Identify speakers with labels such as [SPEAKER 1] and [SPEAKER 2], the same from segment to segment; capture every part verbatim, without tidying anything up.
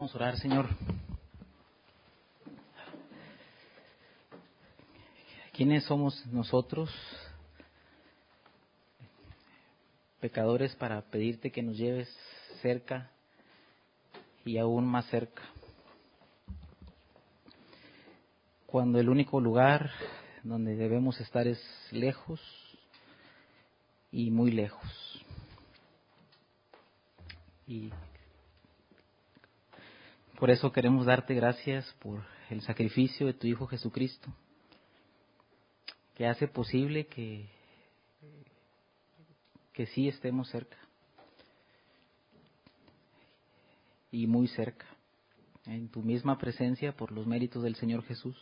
[SPEAKER 1] Vamos a orar, Señor. ¿Quiénes somos nosotros, pecadores, para pedirte que nos lleves cerca y aún más cerca? Cuando el único lugar donde debemos estar es lejos y muy lejos. Y por eso queremos darte gracias por el sacrificio de tu Hijo Jesucristo, que hace posible que, que sí estemos cerca y muy cerca, en tu misma presencia por los méritos del Señor Jesús.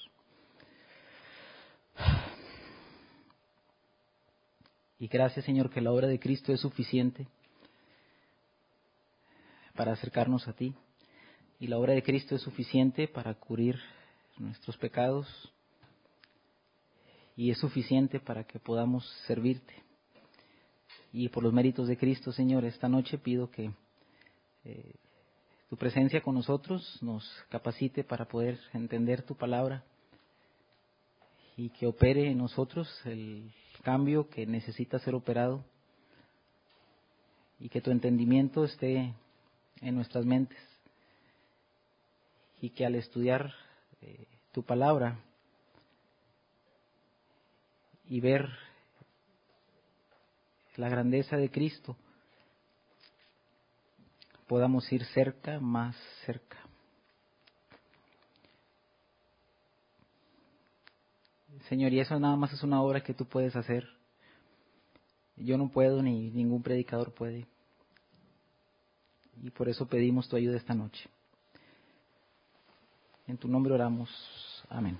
[SPEAKER 1] Y gracias, Señor, que la obra de Cristo es suficiente para acercarnos a ti, y la obra de Cristo es suficiente para cubrir nuestros pecados, y es suficiente para que podamos servirte. Y por los méritos de Cristo, Señor, esta noche pido que eh, tu presencia con nosotros nos capacite para poder entender tu palabra y que opere en nosotros el cambio que necesita ser operado, y que tu entendimiento esté en nuestras mentes, y que al estudiar eh, tu palabra y ver la grandeza de Cristo, podamos ir cerca, más cerca. Señor, y eso nada más es una obra que tú puedes hacer. Yo no puedo, ni ningún predicador puede. Y por eso pedimos tu ayuda esta noche. En tu nombre oramos. Amén.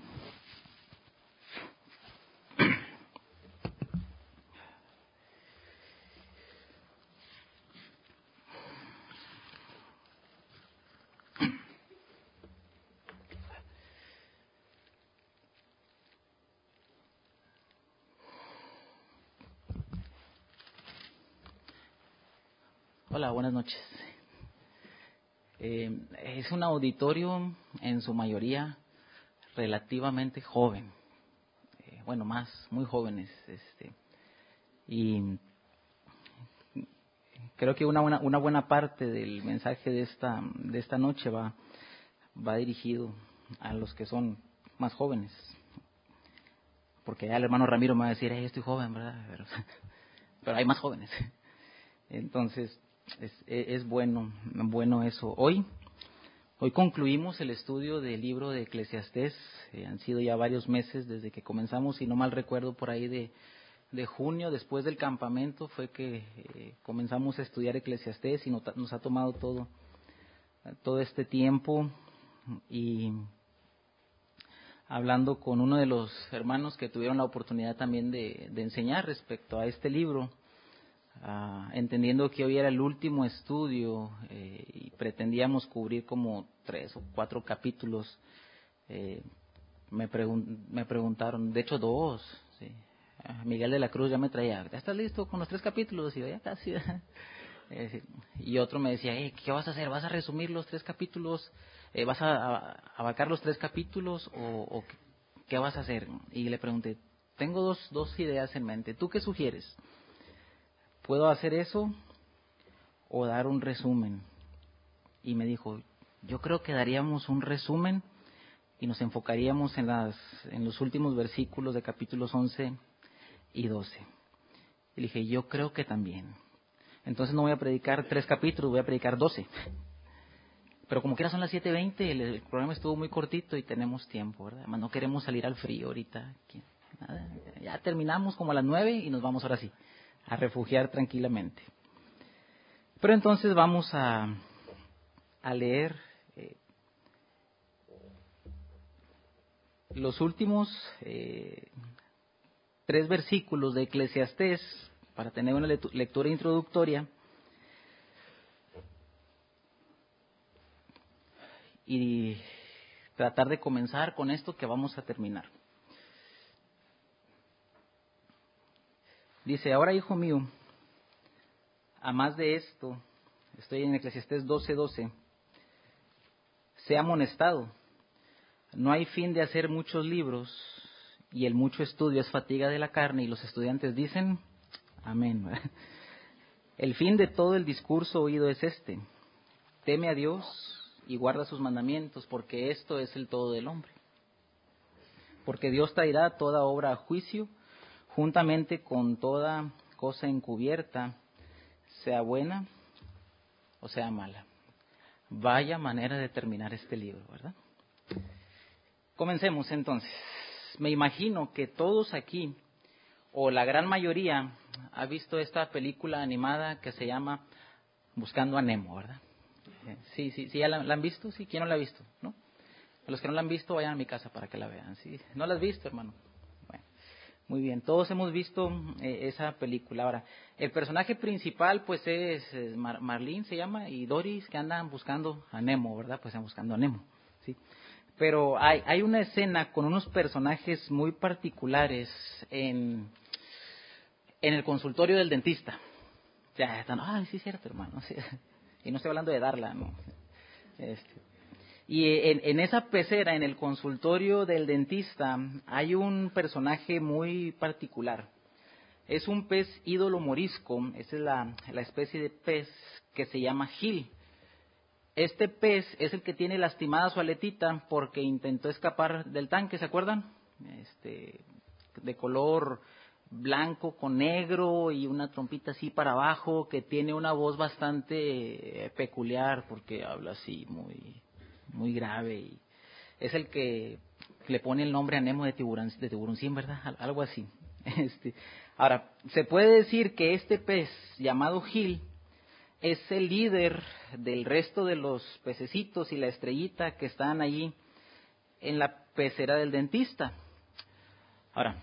[SPEAKER 1] Hola, buenas noches. Eh, es un auditorio en su mayoría relativamente joven, eh, bueno, más, muy jóvenes, este, y creo que una buena, una buena parte del mensaje de esta, de esta noche va, va dirigido a los que son más jóvenes, porque ya el hermano Ramiro me va a decir, hey, yo estoy joven, ¿verdad? Pero, pero hay más jóvenes. Entonces, es, es bueno, bueno eso. Hoy, hoy concluimos el estudio del libro de Eclesiastés. Eh, han sido ya varios meses desde que comenzamos, si no mal recuerdo, por ahí de, de junio, después del campamento, fue que eh, comenzamos a estudiar Eclesiastés, y nos, nos ha tomado todo, todo este tiempo. Y hablando con uno de los hermanos que tuvieron la oportunidad también de, de enseñar respecto a este libro, Uh, entendiendo que hoy era el último estudio eh, y pretendíamos cubrir como tres o cuatro capítulos, eh, me, pregun- me preguntaron, de hecho dos, sí. uh, Miguel de la Cruz ya me traía, ¿ya estás listo con los tres capítulos? Y yo, ya casi. eh, y otro me decía, hey, ¿qué vas a hacer? ¿Vas a resumir los tres capítulos? Eh, ¿Vas a, a abarcar los tres capítulos o, o qué, qué vas a hacer? Y le pregunté, tengo dos, dos ideas en mente, ¿tú qué sugieres? ¿Puedo hacer eso o dar un resumen? Y me dijo, yo creo que daríamos un resumen y nos enfocaríamos en, las, en los últimos versículos de capítulos once y doce. Y le dije, yo creo que también. Entonces no voy a predicar tres capítulos, voy a predicar doce. Pero como quiera son las siete veinte, el, el programa estuvo muy cortito y tenemos tiempo, ¿verdad? Además no queremos salir al frío ahorita. Nada, ya terminamos como a las nueve y nos vamos ahora sí a refugiar tranquilamente. Pero entonces vamos a, a leer eh, los últimos eh, tres versículos de Eclesiastés para tener una lectura introductoria y tratar de comenzar con esto que vamos a terminar. Dice, ahora hijo mío, a más de esto, estoy en Eclesiastés doce doce, sea amonestado. No hay fin de hacer muchos libros, y el mucho estudio es fatiga de la carne, y los estudiantes dicen, amén. El fin de todo el discurso oído es este: teme a Dios y guarda sus mandamientos, porque esto es el todo del hombre. Porque Dios traerá toda obra a juicio, juntamente con toda cosa encubierta, sea buena o sea mala. Vaya manera de terminar este libro, ¿verdad? Comencemos entonces. Me imagino que todos aquí, o la gran mayoría, ha visto esta película animada que se llama Buscando a Nemo, ¿verdad? Sí, sí, sí, ¿ya la, la han visto? Sí, ¿quién no la ha visto? ¿No? A los que no la han visto, vayan a mi casa para que la vean. ¿Sí? ¿No la has visto, hermano? Bueno, muy bien, todos hemos visto eh, esa película. Ahora, el personaje principal, pues, es eh, Mar Marlene, se llama, y Doris, que andan buscando a Nemo, ¿verdad? Pues, están buscando a Nemo, ¿sí? Pero hay, hay una escena con unos personajes muy particulares en, en el consultorio del dentista. Ya están, ay, sí es cierto, hermano. Sí. Y no estoy hablando de Darla, no. Este, y en, en esa pecera, en el consultorio del dentista, hay un personaje muy particular. Es un pez ídolo morisco, esa es la, la especie de pez que se llama Gil. Este pez es el que tiene lastimada su aletita porque intentó escapar del tanque, ¿se acuerdan? Este, de color blanco con negro y una trompita así para abajo, que tiene una voz bastante peculiar porque habla así muy, muy grave. Y es el que le pone el nombre a Nemo de tiburón, de tiburoncín, ¿verdad? Algo así. Este, ahora, se puede decir que este pez llamado Gil es el líder del resto de los pececitos y la estrellita que están allí en la pecera del dentista. Ahora,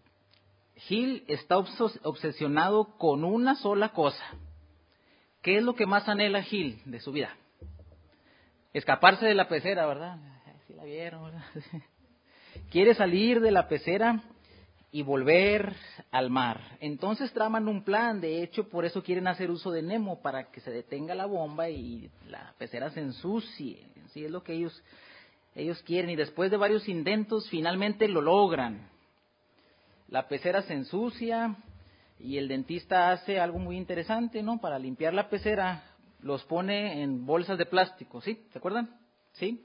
[SPEAKER 1] Gil está obsesionado con una sola cosa. ¿Qué es lo que más anhela Gil de su vida? Escaparse de la pecera, ¿verdad? Sí la vieron, ¿verdad? Quiere salir de la pecera y volver al mar. Entonces traman un plan, de hecho por eso quieren hacer uso de Nemo, para que se detenga la bomba y la pecera se ensucie. Sí, es lo que ellos, ellos quieren, y después de varios intentos finalmente lo logran. La pecera se ensucia y el dentista hace algo muy interesante, ¿no? Para limpiar la pecera los pone en bolsas de plástico, ¿sí? ¿Se acuerdan? ¿Sí?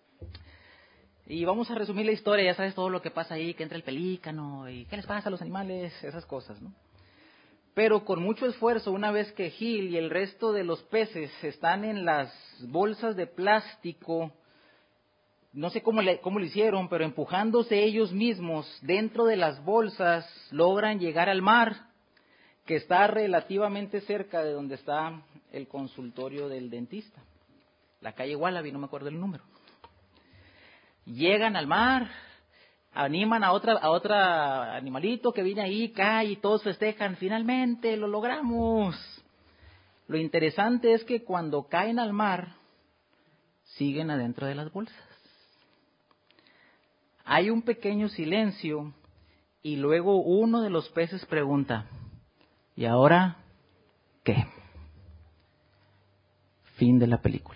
[SPEAKER 1] Y vamos a resumir la historia, ya sabes todo lo que pasa ahí, que entra el pelícano, y qué les pasa a los animales, esas cosas, ¿no? Pero con mucho esfuerzo, una vez que Gil y el resto de los peces están en las bolsas de plástico, no sé cómo, le, cómo lo hicieron, pero empujándose ellos mismos dentro de las bolsas, logran llegar al mar, que está relativamente cerca de donde está el consultorio del dentista. La calle Wallaby, no me acuerdo el número. Llegan al mar, animan a otra a otra animalito que viene ahí, cae y todos festejan, finalmente lo logramos. Lo interesante es que cuando caen al mar, siguen adentro de las bolsas. Hay un pequeño silencio y luego uno de los peces pregunta, ¿y ahora qué? Fin de la película.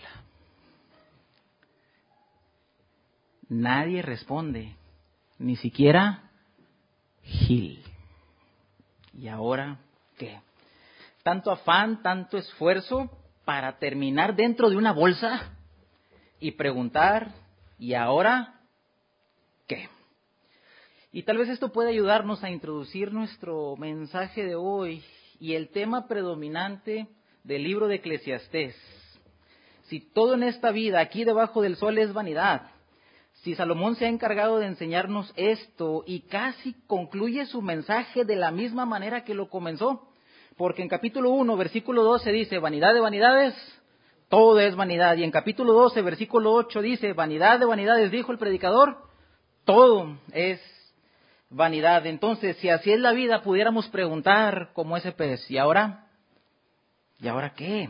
[SPEAKER 1] Nadie responde, ni siquiera Gil. ¿Y ahora qué? Tanto afán, tanto esfuerzo para terminar dentro de una bolsa y preguntar, ¿y ahora qué? Y tal vez esto puede ayudarnos a introducir nuestro mensaje de hoy y el tema predominante del libro de Eclesiastés. Si todo en esta vida, aquí debajo del sol, es vanidad, si Salomón se ha encargado de enseñarnos esto y casi concluye su mensaje de la misma manera que lo comenzó, porque en capítulo uno, versículo doce dice, vanidad de vanidades, todo es vanidad. Y en capítulo doce, versículo ocho dice, vanidad de vanidades, dijo el predicador, todo es vanidad. Entonces, si así es la vida, pudiéramos preguntar como ese pez, ¿y ahora? ¿Y ahora qué?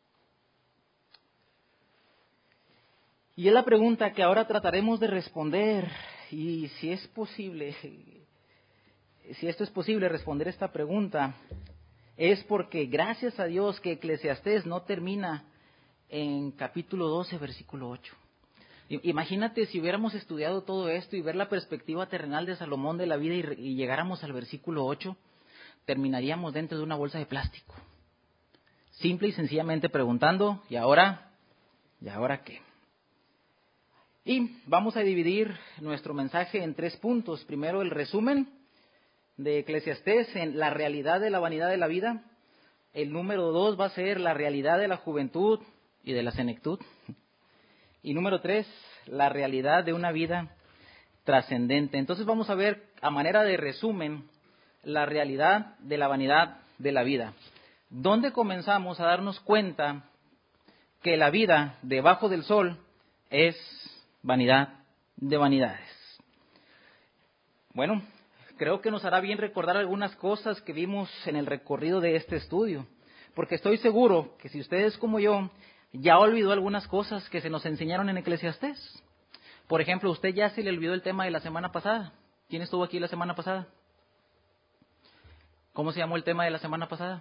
[SPEAKER 1] Y es la pregunta que ahora trataremos de responder, y si es posible, si esto es posible responder esta pregunta, es porque gracias a Dios que Eclesiastés no termina en capítulo doce, versículo ocho, Imagínate si hubiéramos estudiado todo esto y ver la perspectiva terrenal de Salomón de la vida y, y llegáramos al versículo ocho, terminaríamos dentro de una bolsa de plástico. Simple y sencillamente preguntando, ¿y ahora? ¿Y ahora qué? Y vamos a dividir nuestro mensaje en tres puntos. Primero, el resumen de Eclesiastés en la realidad de la vanidad de la vida. El número dos va a ser la realidad de la juventud y de la senectud. Y número tres, la realidad de una vida trascendente. Entonces vamos a ver, a manera de resumen, la realidad de la vanidad de la vida. ¿Dónde comenzamos a darnos cuenta que la vida debajo del sol es vanidad de vanidades? Bueno, creo que nos hará bien recordar algunas cosas que vimos en el recorrido de este estudio, porque estoy seguro que si ustedes como yo ya olvidó algunas cosas que se nos enseñaron en Eclesiastés. Por ejemplo, usted ya se le olvidó el tema de la semana pasada. ¿Quién estuvo aquí la semana pasada? ¿Cómo se llamó el tema de la semana pasada?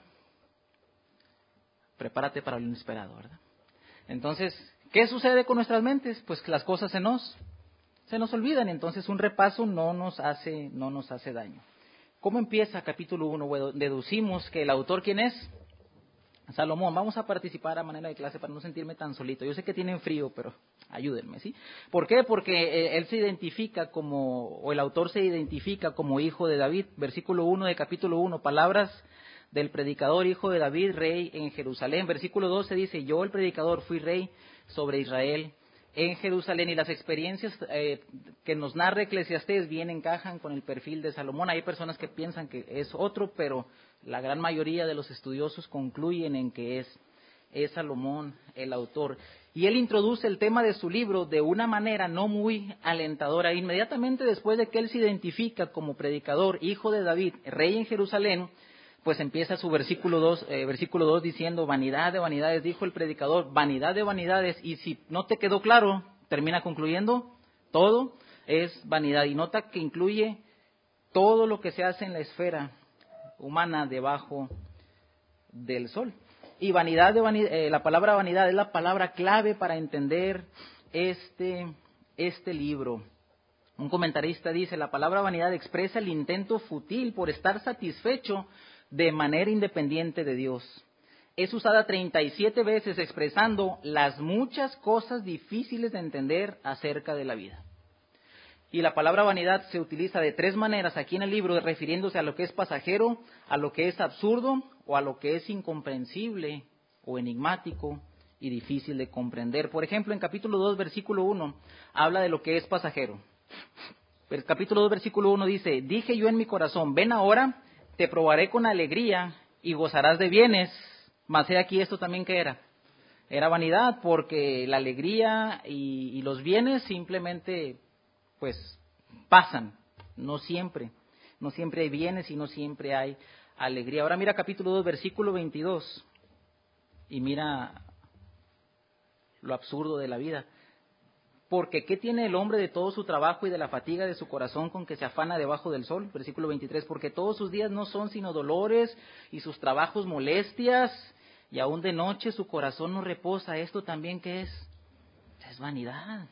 [SPEAKER 1] Prepárate para lo inesperado, ¿verdad? Entonces, ¿qué sucede con nuestras mentes? Pues que las cosas se nos, se nos olvidan, entonces un repaso no nos hace, no nos hace daño. ¿Cómo empieza capítulo uno? Bueno, deducimos que el autor, ¿quién es? Salomón. Vamos a participar a manera de clase para no sentirme tan solito. Yo sé que tienen frío, pero ayúdenme, ¿sí? ¿Por qué? Porque eh, él se identifica como, o el autor se identifica como hijo de David. Versículo uno de capítulo uno, palabras del predicador, hijo de David, rey en Jerusalén. Versículo doce dice, yo el predicador fui rey sobre Israel en Jerusalén. Y las experiencias eh, que nos narra Eclesiastés bien encajan con el perfil de Salomón. Hay personas que piensan que es otro, pero la gran mayoría de los estudiosos concluyen en que es, es Salomón el autor. Y él introduce el tema de su libro de una manera no muy alentadora. Inmediatamente después de que él se identifica como predicador, hijo de David, rey en Jerusalén, pues empieza su versículo dos, eh, versículo dos diciendo, vanidad de vanidades, dijo el predicador, vanidad de vanidades. Y si no te quedó claro, termina concluyendo, todo es vanidad. Y nota que incluye todo lo que se hace en la esfera humana debajo del sol. Y vanidad de vanidad, eh, la palabra vanidad es la palabra clave para entender este, este libro. Un comentarista dice, la palabra vanidad expresa el intento fútil por estar satisfecho de manera independiente de Dios. Es usada treinta y siete veces expresando las muchas cosas difíciles de entender acerca de la vida. Y la palabra vanidad se utiliza de tres maneras aquí en el libro, refiriéndose a lo que es pasajero, a lo que es absurdo o a lo que es incomprensible o enigmático y difícil de comprender. Por ejemplo, en capítulo dos, versículo uno, habla de lo que es pasajero. El capítulo dos, versículo uno dice, dije yo en mi corazón, ven ahora, te probaré con alegría y gozarás de bienes. Mas he aquí esto también que era. Era vanidad, porque la alegría y, y los bienes simplemente pues pasan, no siempre, no siempre hay bienes y no siempre hay alegría. Ahora mira capítulo dos, versículo veintidós, y mira lo absurdo de la vida. Porque ¿qué tiene el hombre de todo su trabajo y de la fatiga de su corazón con que se afana debajo del sol? Versículo veintitrés, porque todos sus días no son sino dolores y sus trabajos molestias, y aún de noche su corazón no reposa. ¿Esto también qué es? Es vanidad.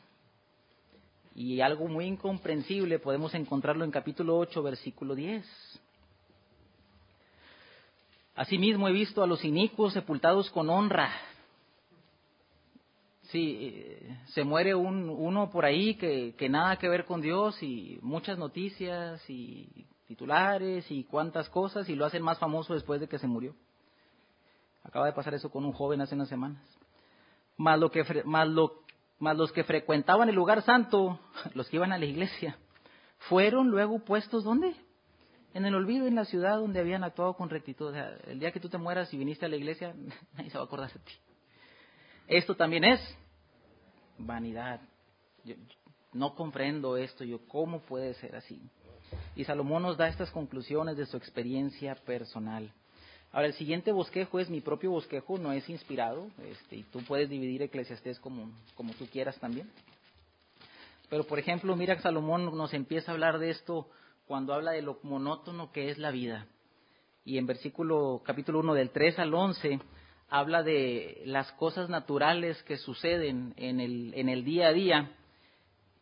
[SPEAKER 1] Y algo muy incomprensible podemos encontrarlo en capítulo ocho, versículo diez. Asimismo he visto a los inicuos sepultados con honra. Sí, se muere un, uno por ahí que, que nada que ver con Dios y muchas noticias y titulares y cuantas cosas y lo hacen más famoso después de que se murió. Acaba de pasar eso con un joven hace unas semanas. Más lo que, más lo Mas los que frecuentaban el lugar santo, los que iban a la iglesia, fueron luego puestos, ¿dónde? En el olvido, en la ciudad donde habían actuado con rectitud. O sea, el día que tú te mueras y viniste a la iglesia, nadie se va a acordar de ti. Esto también es vanidad. Yo, yo no comprendo esto, yo, ¿cómo puede ser así? Y Salomón nos da estas conclusiones de su experiencia personal. Ahora, el siguiente bosquejo es mi propio bosquejo, no es inspirado, este, y tú puedes dividir Eclesiastés como, como tú quieras también. Pero, por ejemplo, mira que Salomón nos empieza a hablar de esto cuando habla de lo monótono que es la vida. Y en versículo, capítulo uno, del tres al once, habla de las cosas naturales que suceden en el, en el día a día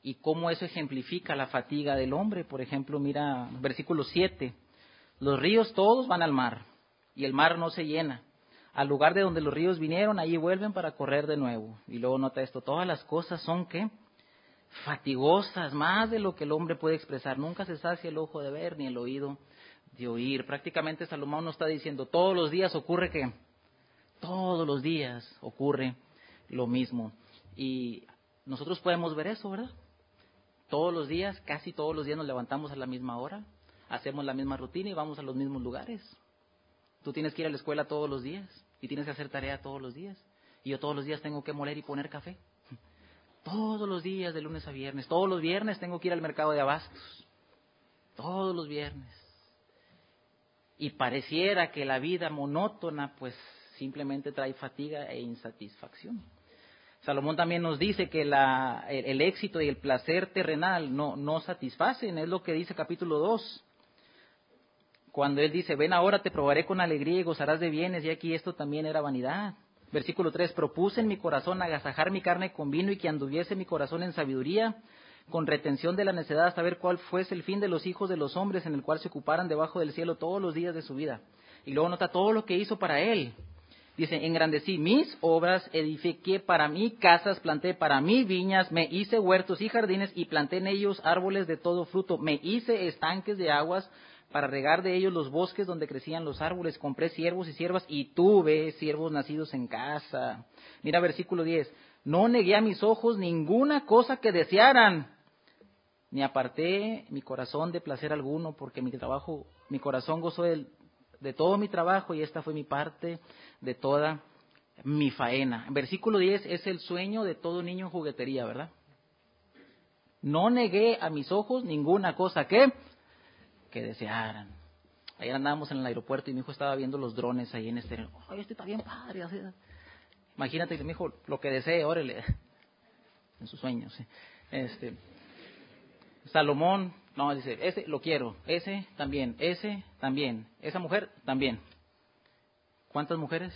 [SPEAKER 1] y cómo eso ejemplifica la fatiga del hombre. Por ejemplo, mira, versículo siete, los ríos todos van al mar, y el mar no se llena. Al lugar de donde los ríos vinieron, allí vuelven para correr de nuevo. Y luego nota esto, todas las cosas son, ¿qué? Fatigosas, más de lo que el hombre puede expresar. Nunca se sacia el ojo de ver, ni el oído de oír. Prácticamente Salomón nos está diciendo, todos los días ocurre, ¿qué? Todos los días ocurre lo mismo. Y nosotros podemos ver eso, ¿verdad? Todos los días, casi todos los días nos levantamos a la misma hora, hacemos la misma rutina y vamos a los mismos lugares. Tú tienes que ir a la escuela todos los días y tienes que hacer tarea todos los días. Y yo todos los días tengo que moler y poner café. Todos los días, de lunes a viernes. Todos los viernes tengo que ir al mercado de abastos. Todos los viernes. Y pareciera que la vida monótona, pues simplemente trae fatiga e insatisfacción. Salomón también nos dice que la, el, el éxito y el placer terrenal no, no satisfacen. Es lo que dice capítulo dos. Cuando él dice, ven ahora te probaré con alegría y gozarás de bienes, y aquí esto también era vanidad. Versículo tres, propuse en mi corazón agasajar mi carne con vino y que anduviese mi corazón en sabiduría, con retención de la necedad hasta ver cuál fuese el fin de los hijos de los hombres en el cual se ocuparan debajo del cielo todos los días de su vida. Y luego nota todo lo que hizo para él. Dice, engrandecí mis obras, edifiqué para mí casas, planté para mí viñas, me hice huertos y jardines y planté en ellos árboles de todo fruto, me hice estanques de aguas para regar de ellos los bosques donde crecían los árboles, compré siervos y siervas y tuve siervos nacidos en casa. Mira versículo diez, no negué a mis ojos ninguna cosa que desearan, ni aparté mi corazón de placer alguno, porque mi trabajo, mi corazón gozó de, de todo mi trabajo y esta fue mi parte de toda mi faena. Versículo diez es el sueño de todo niño en juguetería, ¿verdad? No negué a mis ojos ninguna cosa que... que desearan. Ayer andábamos en el aeropuerto y mi hijo estaba viendo los drones ahí en este. ¡Ay, este está bien padre! Así. Imagínate que mi hijo lo que desee, órale, en sus sueños. ¿Sí? Este, Salomón, no, dice, ese lo quiero, ese también, ese también, esa mujer también. ¿Cuántas mujeres?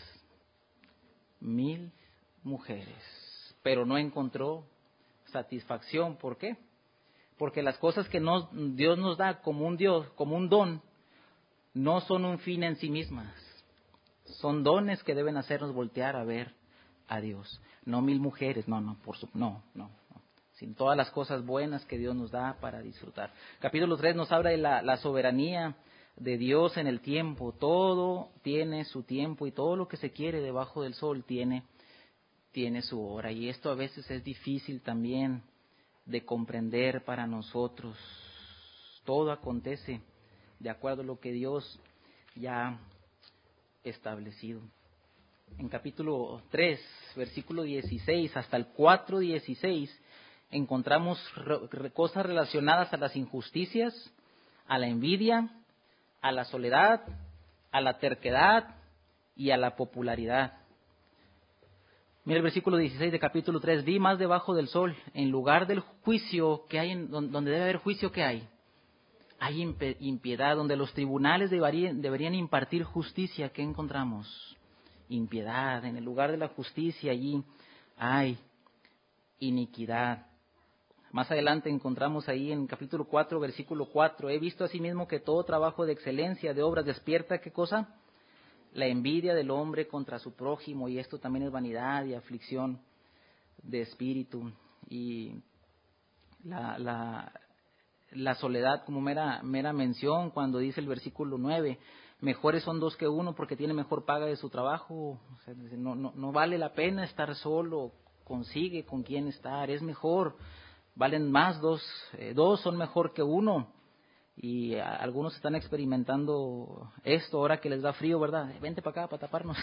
[SPEAKER 1] Mil mujeres. Pero no encontró satisfacción. ¿Por qué? Porque las cosas que nos, Dios nos da como un Dios, como un don, no son un fin en sí mismas. Son dones que deben hacernos voltear a ver a Dios. No mil mujeres, no, no, por su, no, no, no. Sin todas las cosas buenas que Dios nos da para disfrutar. Capítulo tres nos habla de la, la soberanía de Dios en el tiempo. Todo tiene su tiempo y todo lo que se quiere debajo del sol tiene, tiene su hora. Y esto a veces es difícil también de comprender para nosotros. Todo acontece de acuerdo a lo que Dios ya ha establecido. En capítulo tres, versículo dieciséis hasta el cuatro dieciséis, encontramos re- cosas relacionadas a las injusticias, a la envidia, a la soledad, a la terquedad y a la popularidad. Mira el versículo dieciséis de capítulo tres, vi más debajo del sol, en lugar del juicio que hay, en, donde debe haber juicio, ¿qué hay? Hay impiedad, donde los tribunales deberían, deberían impartir justicia, ¿qué encontramos? Impiedad. En el lugar de la justicia allí hay iniquidad. Más adelante encontramos ahí en capítulo cuatro, versículo cuatro, he visto asimismo que todo trabajo de excelencia, de obras, despierta, ¿qué cosa? La envidia del hombre contra su prójimo, y esto también es vanidad y aflicción de espíritu. Y la, la, la soledad como mera, mera mención, cuando dice el versículo nueve, mejores son dos que uno porque tiene mejor paga de su trabajo. O sea, no, no, no vale la pena estar solo, consigue con quién estar, es mejor, valen más dos, eh, dos son mejor que uno. Y algunos están experimentando esto ahora que les da frío, ¿verdad? Vente para acá para taparnos.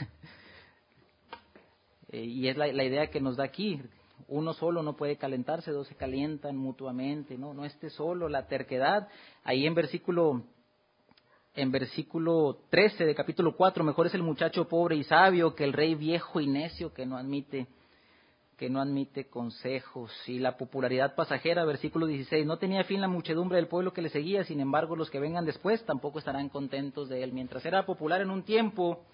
[SPEAKER 1] Y es la, la idea que nos da aquí. Uno solo no puede calentarse, dos se calientan mutuamente. No, no esté solo. La terquedad, ahí en versículo, en versículo trece de capítulo cuatro, mejor es el muchacho pobre y sabio que el rey viejo y necio que no admite que no admite consejos. Y la popularidad pasajera, versículo dieciséis, no tenía fin la muchedumbre del pueblo que le seguía, sin embargo los que vengan después tampoco estarán contentos de él. Mientras era popular en un tiempo,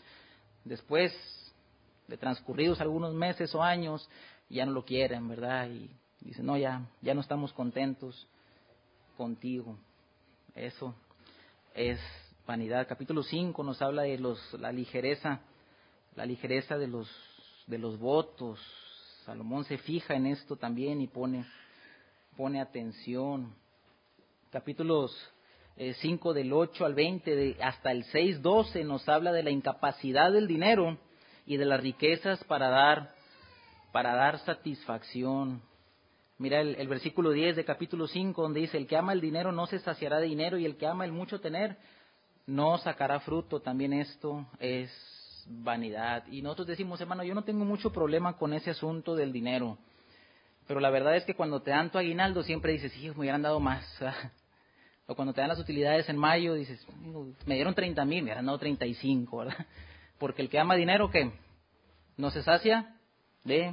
[SPEAKER 1] después de transcurridos algunos meses o años, ya no lo quieren, ¿verdad? Y Dice, no, ya, ya no estamos contentos contigo. Eso es vanidad. Capítulo cinco nos habla de los, la ligereza, la ligereza de los, de los votos. Salomón se fija en esto también y pone, pone atención. Capítulos eh, cinco del ocho al veinte, de, hasta el seis doce nos habla de la incapacidad del dinero y de las riquezas para dar, para dar satisfacción. Mira el, el versículo diez de capítulo cinco, donde dice, el que ama el dinero no se saciará de dinero, y el que ama el mucho tener no sacará fruto. También esto es vanidad. Y nosotros decimos, hermano, yo no tengo mucho problema con ese asunto del dinero, pero la verdad es que cuando te dan tu aguinaldo siempre dices, sí, me hubieran dado más. O cuando te dan las utilidades en mayo dices, me dieron treinta mil, me hubieran dado treinta y cinco, ¿verdad? Porque el que ama dinero, ¿qué? No se sacia de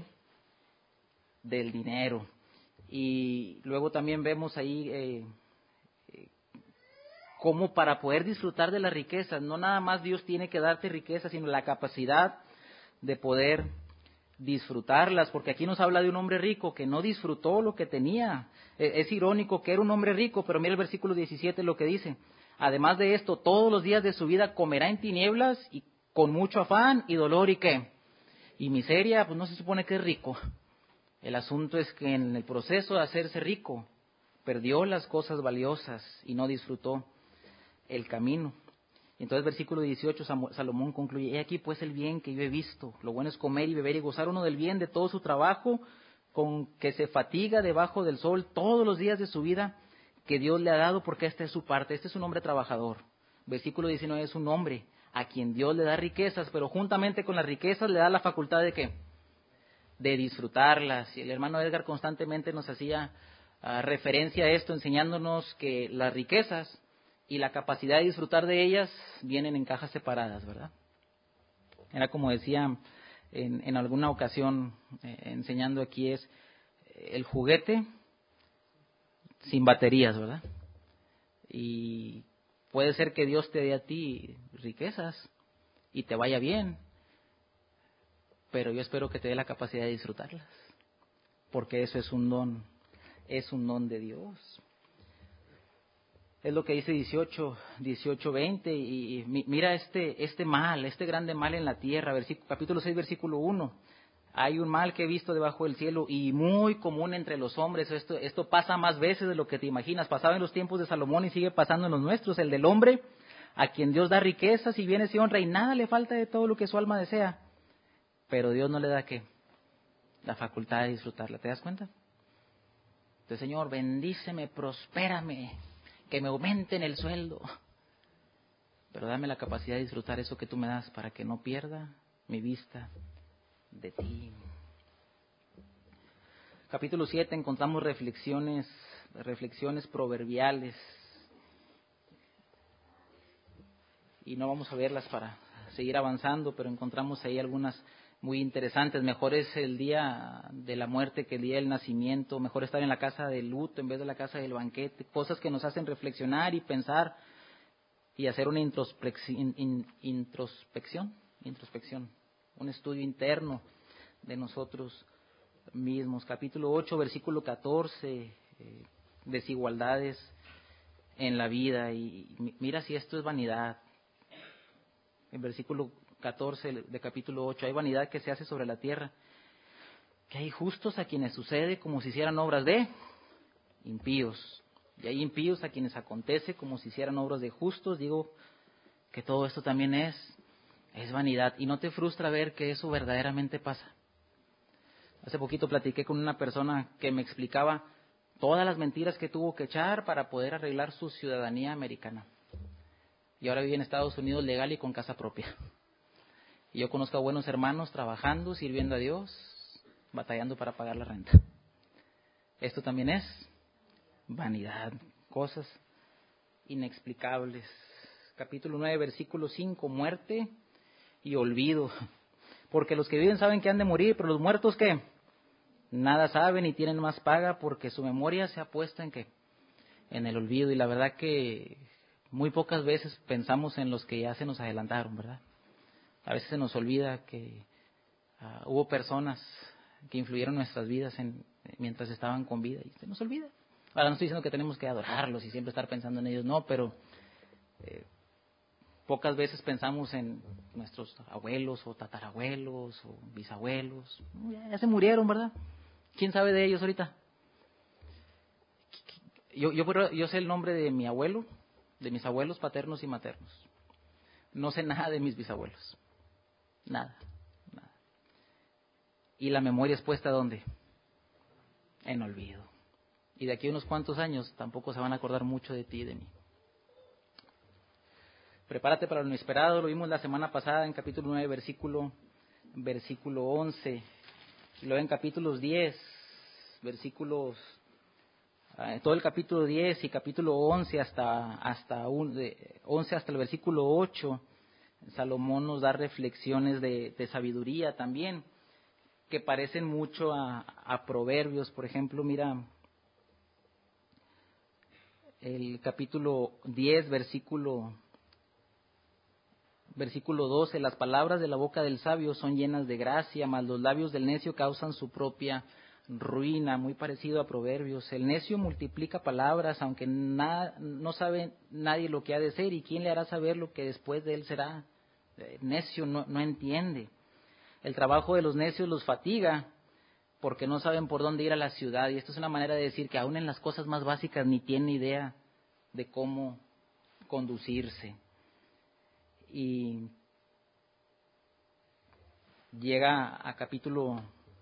[SPEAKER 1] del dinero. Y luego también vemos ahí eh, eh, cómo para poder disfrutar de las riquezas, no nada más Dios tiene que darte riquezas, sino la capacidad de poder disfrutarlas, porque aquí nos habla de un hombre rico que no disfrutó lo que tenía. Eh, es irónico que era un hombre rico, pero mira el versículo diecisiete lo que dice. Además de esto, todos los días de su vida comerá en tinieblas y con mucho afán y dolor y qué. Y miseria, pues no se supone que es rico. El asunto es que en el proceso de hacerse rico, perdió las cosas valiosas y no disfrutó el camino. Entonces, versículo dieciocho, Salomón concluye, he aquí pues el bien que yo he visto, lo bueno es comer y beber y gozar uno del bien de todo su trabajo, con que se fatiga debajo del sol todos los días de su vida que Dios le ha dado, porque esta es su parte, este es un hombre trabajador. Versículo diecinueve, es un hombre a quien Dios le da riquezas, pero juntamente con las riquezas le da la facultad de ¿qué? De disfrutarlas. Y el hermano Edgar constantemente nos hacía uh, referencia a esto, enseñándonos que las riquezas y la capacidad de disfrutar de ellas vienen en cajas separadas, ¿verdad? Era como decía en, en alguna ocasión, eh, enseñando aquí, es el juguete sin baterías, ¿verdad? Y puede ser que Dios te dé a ti riquezas y te vaya bien, pero yo espero que te dé la capacidad de disfrutarlas, porque eso es un don, es un don de Dios. Es lo que dice dieciocho, dieciocho, veinte, y, y mira este, este mal, este grande mal en la tierra, versículo, capítulo seis, versículo uno. Hay un mal que he visto debajo del cielo y muy común entre los hombres. Esto, esto pasa más veces de lo que te imaginas. Pasaba en los tiempos de Salomón y sigue pasando en los nuestros. El del hombre a quien Dios da riquezas y bienes y honra y nada le falta de todo lo que su alma desea. Pero Dios no le da ¿qué? La facultad de disfrutarla. ¿Te das cuenta? Entonces, Señor, bendíceme, prospérame, que me aumenten el sueldo. Pero dame la capacidad de disfrutar eso que tú me das para que no pierda mi vista de ti. Capítulo siete encontramos reflexiones, reflexiones proverbiales. Y no vamos a verlas para seguir avanzando, pero encontramos ahí algunas muy interesantes. Mejor es el día de la muerte que el día del nacimiento. Mejor estar en la casa del luto en vez de la casa del banquete. Cosas que nos hacen reflexionar y pensar y hacer una introspección, in, introspección, introspección, un estudio interno de nosotros mismos. Capítulo ocho, versículo catorce, eh, desigualdades en la vida. Y mira si esto es vanidad. En versículo catorce de capítulo ocho, hay vanidad que se hace sobre la tierra, que hay justos a quienes sucede como si hicieran obras de impíos, y hay impíos a quienes acontece como si hicieran obras de justos. Digo que todo esto también es, es vanidad, y no te frustra ver que eso verdaderamente pasa. Hace poquito platiqué con una persona que me explicaba todas las mentiras que tuvo que echar para poder arreglar su ciudadanía americana. Y ahora vive en Estados Unidos legal y con casa propia. Y yo conozco a buenos hermanos trabajando, sirviendo a Dios, batallando para pagar la renta. Esto también es vanidad, cosas inexplicables. Capítulo nueve, versículo cinco, muerte y olvido. Porque los que viven saben que han de morir, pero los muertos ¿qué? Nada saben y tienen más paga porque su memoria se ha puesto en ¿qué? En el olvido. Y la verdad que muy pocas veces pensamos en los que ya se nos adelantaron, ¿verdad? A veces se nos olvida que uh, hubo personas que influyeron en nuestras vidas en, mientras estaban con vida y se nos olvida. Ahora no estoy diciendo que tenemos que adorarlos y siempre estar pensando en ellos, no, pero eh, pocas veces pensamos en nuestros abuelos o tatarabuelos o bisabuelos. Ya, ya se murieron, ¿verdad? ¿Quién sabe de ellos ahorita? Yo, yo, yo sé el nombre de mi abuelo, de mis abuelos paternos y maternos. No sé nada de mis bisabuelos. Nada, nada. ¿Y la memoria es puesta dónde? En olvido. Y de aquí a unos cuantos años tampoco se van a acordar mucho de ti y de mí. Prepárate para lo inesperado, lo vimos la semana pasada en capítulo nueve, versículo, versículo once. Y luego en capítulos diez, versículos, eh, todo el capítulo diez y capítulo once hasta, hasta un, de, once hasta el versículo ocho, Salomón nos da reflexiones de, de sabiduría también, que parecen mucho a, a Proverbios. Por ejemplo, mira el capítulo diez, versículo, versículo doce, las palabras de la boca del sabio son llenas de gracia, mas los labios del necio causan su propia ruina. Muy parecido a Proverbios. El necio multiplica palabras, aunque na, no sabe nadie lo que ha de ser, y quién le hará saber lo que después de él será. El necio no, no entiende. El trabajo de los necios los fatiga, porque no saben por dónde ir a la ciudad. Y esto es una manera de decir que aún en las cosas más básicas ni tienen idea de cómo conducirse. Y llega a capítulo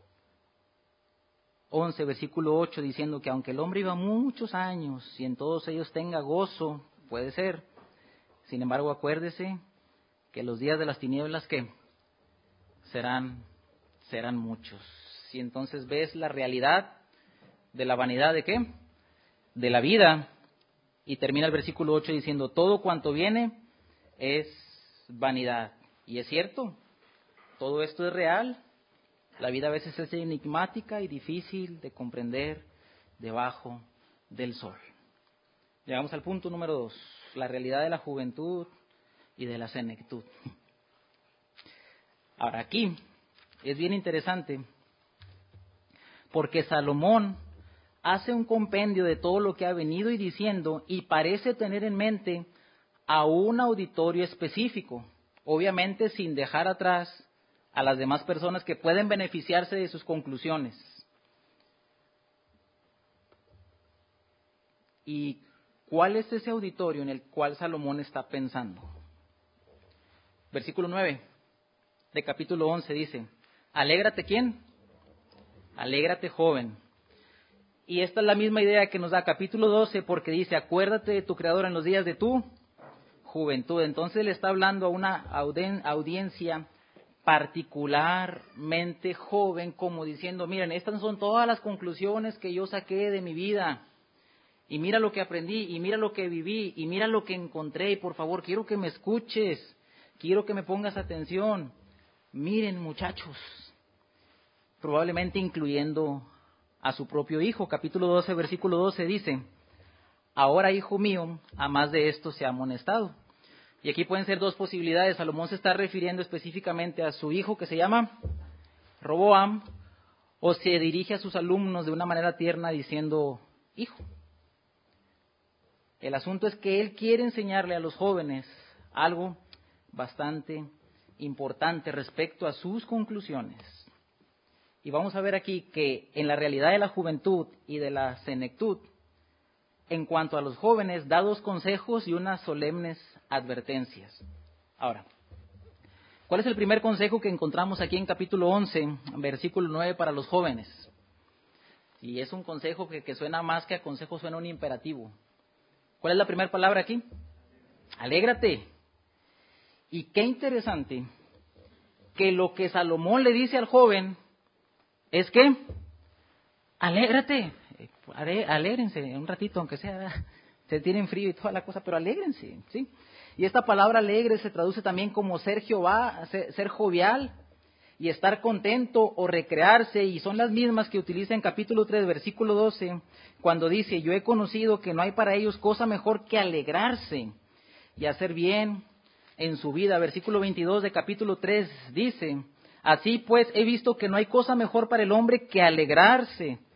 [SPEAKER 1] once, versículo ocho, diciendo que aunque el hombre iba muchos años y en todos ellos tenga gozo, puede ser, sin embargo acuérdese que los días de las tinieblas, ¿qué? Serán, serán muchos. Y entonces ves la realidad de la vanidad de qué? De la vida. Y termina el versículo ocho diciendo, todo cuanto viene es vanidad. Y es cierto, todo esto es real. La vida a veces es enigmática y difícil de comprender debajo del sol. Llegamos al punto número dos, la realidad de la juventud y de la senectud. Ahora aquí es bien interesante porque Salomón hace un compendio de todo lo que ha venido y diciendo y parece tener en mente a un auditorio específico, obviamente sin dejar atrás a las demás personas que pueden beneficiarse de sus conclusiones. ¿Y cuál es ese auditorio en el cual Salomón está pensando? Versículo nueve de capítulo once dice, alégrate, ¿quién? Alégrate, joven. Y esta es la misma idea que nos da capítulo doce, porque dice, acuérdate de tu Creador en los días de tu juventud. Entonces le está hablando a una audiencia particularmente joven, como diciendo, miren, estas son todas las conclusiones que yo saqué de mi vida, y mira lo que aprendí, y mira lo que viví, y mira lo que encontré, y por favor, quiero que me escuches, quiero que me pongas atención. Miren, muchachos, probablemente incluyendo a su propio hijo. Capítulo doce, versículo doce dice, ahora, hijo mío, a más de esto se ha amonestado. Y aquí pueden ser dos posibilidades. Salomón se está refiriendo específicamente a su hijo que se llama Roboam, o se dirige a sus alumnos de una manera tierna diciendo, hijo. El asunto es que él quiere enseñarle a los jóvenes algo bastante importante respecto a sus conclusiones. Y vamos a ver aquí que en la realidad de la juventud y de la senectud, en cuanto a los jóvenes, da dos consejos y unas solemnes advertencias. Ahora, ¿cuál es el primer consejo que encontramos aquí en capítulo once, versículo nueve para los jóvenes? Y es un consejo que, que suena más que a consejo, suena un imperativo. ¿Cuál es la primera palabra aquí? Alégrate. Y qué interesante que lo que Salomón le dice al joven es que alégrate, alégrense un ratito, aunque sea, se tienen frío y toda la cosa, pero alégrense, ¿sí? Y esta palabra alegre se traduce también como ser Jehová, ser, ser jovial y estar contento o recrearse, y son las mismas que utiliza en capítulo tres, versículo doce, cuando dice, yo he conocido que no hay para ellos cosa mejor que alegrarse y hacer bien en su vida. Versículo veintidós de capítulo tres dice, así pues he visto que no hay cosa mejor para el hombre que alegrarse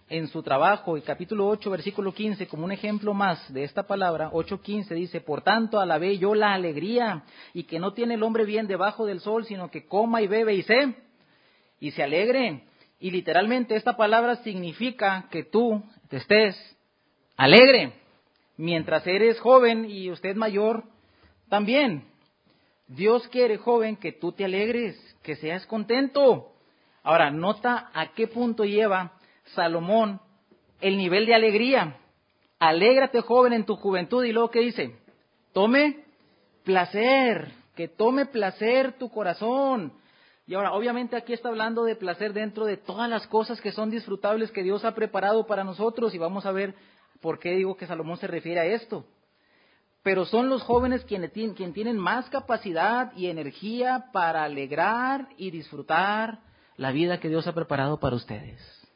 [SPEAKER 1] en su trabajo, y capítulo ocho, versículo quince, como un ejemplo más de esta palabra, ocho quince dice, por tanto alabé yo la alegría, y que no tiene el hombre bien debajo del sol, sino que coma y bebe y se, y se alegre. Y literalmente esta palabra significa que tú te estés alegre, mientras eres joven y usted mayor también. Dios quiere, joven, que tú te alegres, que seas contento. Ahora, nota a qué punto lleva Salomón el nivel de alegría. Alégrate, joven, en tu juventud. Y luego, ¿qué dice? Tome placer, que tome placer tu corazón. Y ahora, obviamente aquí está hablando de placer dentro de todas las cosas que son disfrutables que Dios ha preparado para nosotros. Y vamos a ver por qué digo que Salomón se refiere a esto. Pero son los jóvenes quienes tienen, quienes tienen más capacidad y energía para alegrar y disfrutar la vida que Dios ha preparado para ustedes.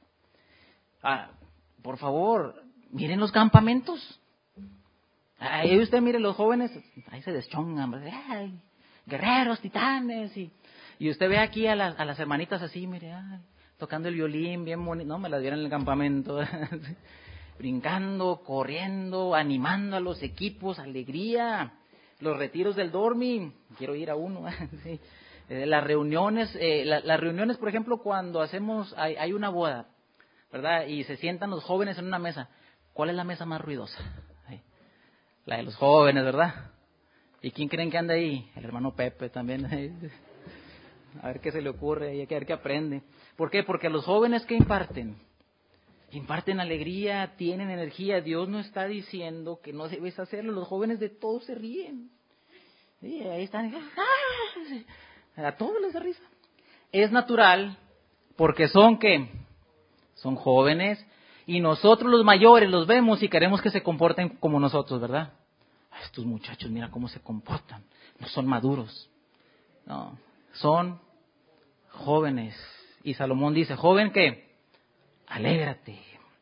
[SPEAKER 1] Ah, por favor, miren los campamentos. Ahí usted mire los jóvenes, ahí se deschongan, ay, guerreros, titanes. Y, y usted ve aquí a las, a las hermanitas así, mire, ay, tocando el violín, bien bonito. No, me las vieron en el campamento. Brincando, corriendo, animando a los equipos, alegría, los retiros del dormi, quiero ir a uno, sí. eh, las reuniones, eh, la, las reuniones, por ejemplo, cuando hacemos, hay, hay una boda, ¿verdad? Y se sientan los jóvenes en una mesa. ¿Cuál es la mesa más ruidosa? Sí. La de los jóvenes, ¿verdad? ¿Y quién creen que anda ahí? El hermano Pepe también. A ver qué se le ocurre, hay que ver qué aprende. ¿Por qué? Porque los jóvenes, ¿qué imparten? Imparten alegría, tienen energía. Dios no está diciendo que no debes hacerlo. Los jóvenes de todos se ríen. Sí, ahí están. ¡Ah! A todos les da risa. Es natural porque son ¿qué? Son jóvenes y nosotros los mayores los vemos y queremos que se comporten como nosotros, ¿verdad? Estos muchachos, mira cómo se comportan. No son maduros. No, son jóvenes. Y Salomón dice, joven, ¿qué? Alégrate.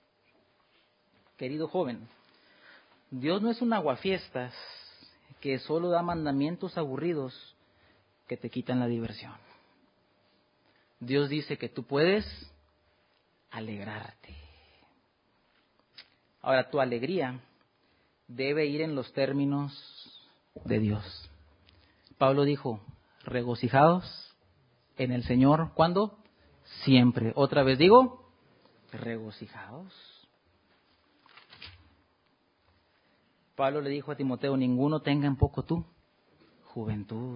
[SPEAKER 1] Querido joven, Dios no es un aguafiestas que solo da mandamientos aburridos que te quitan la diversión. Dios dice que tú puedes alegrarte. Ahora, tu alegría debe ir en los términos de Dios. Pablo dijo, regocijaos en el Señor, ¿cuándo? Siempre. Otra vez digo, regocijaos. Pablo le dijo a Timoteo, ninguno tenga en poco tu juventud.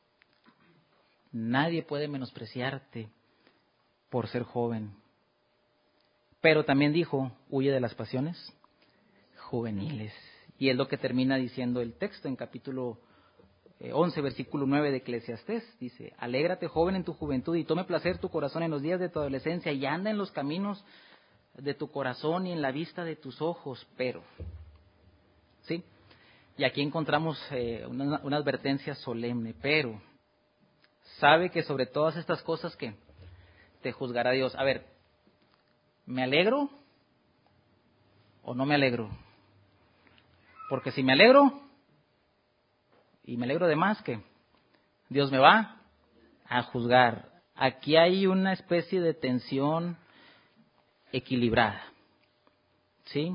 [SPEAKER 1] Nadie puede menospreciarte por ser joven. Pero también dijo, huye de las pasiones juveniles. Y es lo que termina diciendo el texto en capítulo once, versículo nueve de Eclesiastés. Dice, alégrate, joven, en tu juventud y tome placer tu corazón en los días de tu adolescencia y anda en los caminos de tu corazón y en la vista de tus ojos, pero... ¿Sí? Y aquí encontramos eh, una, una advertencia solemne, pero sabe que sobre todas estas cosas que te juzgará Dios. A ver, ¿me alegro o no me alegro? Porque si me alegro y me alegro de más, que Dios me va a juzgar. Aquí hay una especie de tensión equilibrada, ¿sí?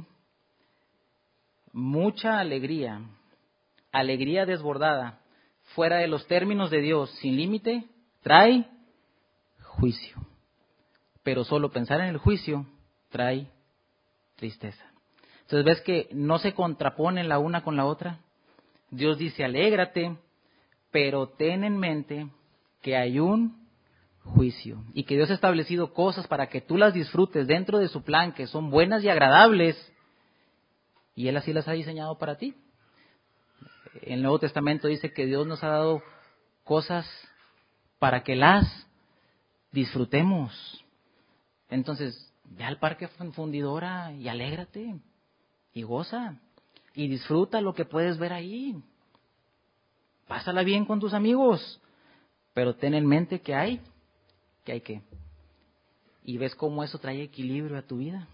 [SPEAKER 1] Mucha alegría, alegría desbordada, fuera de los términos de Dios, sin límite, trae juicio. Pero solo pensar en el juicio trae tristeza. Entonces, ¿ves que no se contraponen la una con la otra? Dios dice, alégrate, pero ten en mente que hay un juicio y que Dios ha establecido cosas para que tú las disfrutes dentro de su plan, que son buenas y agradables, y Él así las ha diseñado para ti. El Nuevo Testamento dice que Dios nos ha dado cosas para que las disfrutemos. Entonces, ve al parque fundidora y alégrate, y goza, y disfruta lo que puedes ver ahí. Pásala bien con tus amigos, pero ten en mente que hay, que hay que. Y ves cómo eso trae equilibrio a tu vida.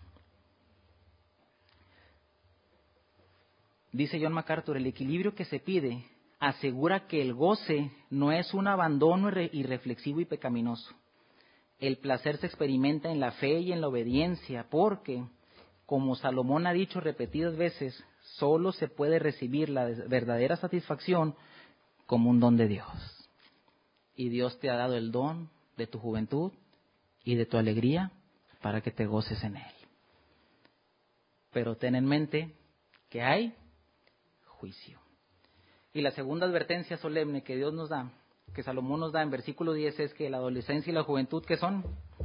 [SPEAKER 1] Dice John MacArthur, el equilibrio que se pide asegura que el goce no es un abandono irreflexivo y pecaminoso. el placer se experimenta en la fe y en la obediencia, porque, como Salomón ha dicho repetidas veces, solo se puede recibir la verdadera satisfacción como un don de Dios. Y Dios te ha dado el don de tu juventud y de tu alegría para que te goces en él. Pero ten en mente que hay juicio. Y la segunda advertencia solemne que Dios nos da, que Salomón nos da en versículo diez, es que la adolescencia y la juventud, ¿qué son?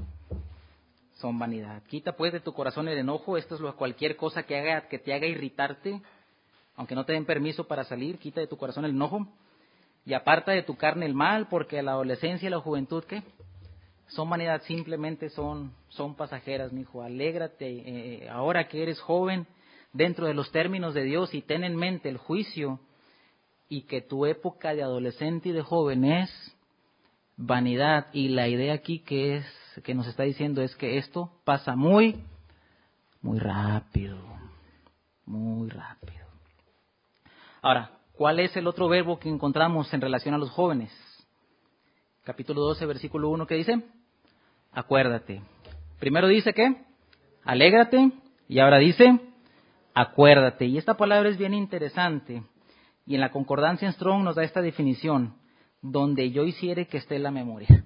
[SPEAKER 1] Son vanidad. Quita pues de tu corazón el enojo. Esto es lo, cualquier cosa que haga que te haga irritarte, aunque no te den permiso para salir, quita de tu corazón el enojo. Y aparta de tu carne el mal, porque la adolescencia y la juventud, ¿qué? Son vanidad, simplemente son, son pasajeras, mi hijo. Alégrate eh, ahora que eres joven dentro de los términos de Dios, y ten en mente el juicio, y que tu época de adolescente y de joven es vanidad. Y la idea aquí que es que nos está diciendo es que esto pasa muy, muy rápido, muy rápido. Ahora, ¿cuál es el otro verbo que encontramos en relación a los jóvenes? Capítulo doce, versículo uno, ¿qué dice? Acuérdate. Primero dice ¿qué? Alégrate, y ahora dice acuérdate. Y esta palabra es bien interesante, y en la concordancia en Strong nos da esta definición: donde yo hiciere que esté la memoria.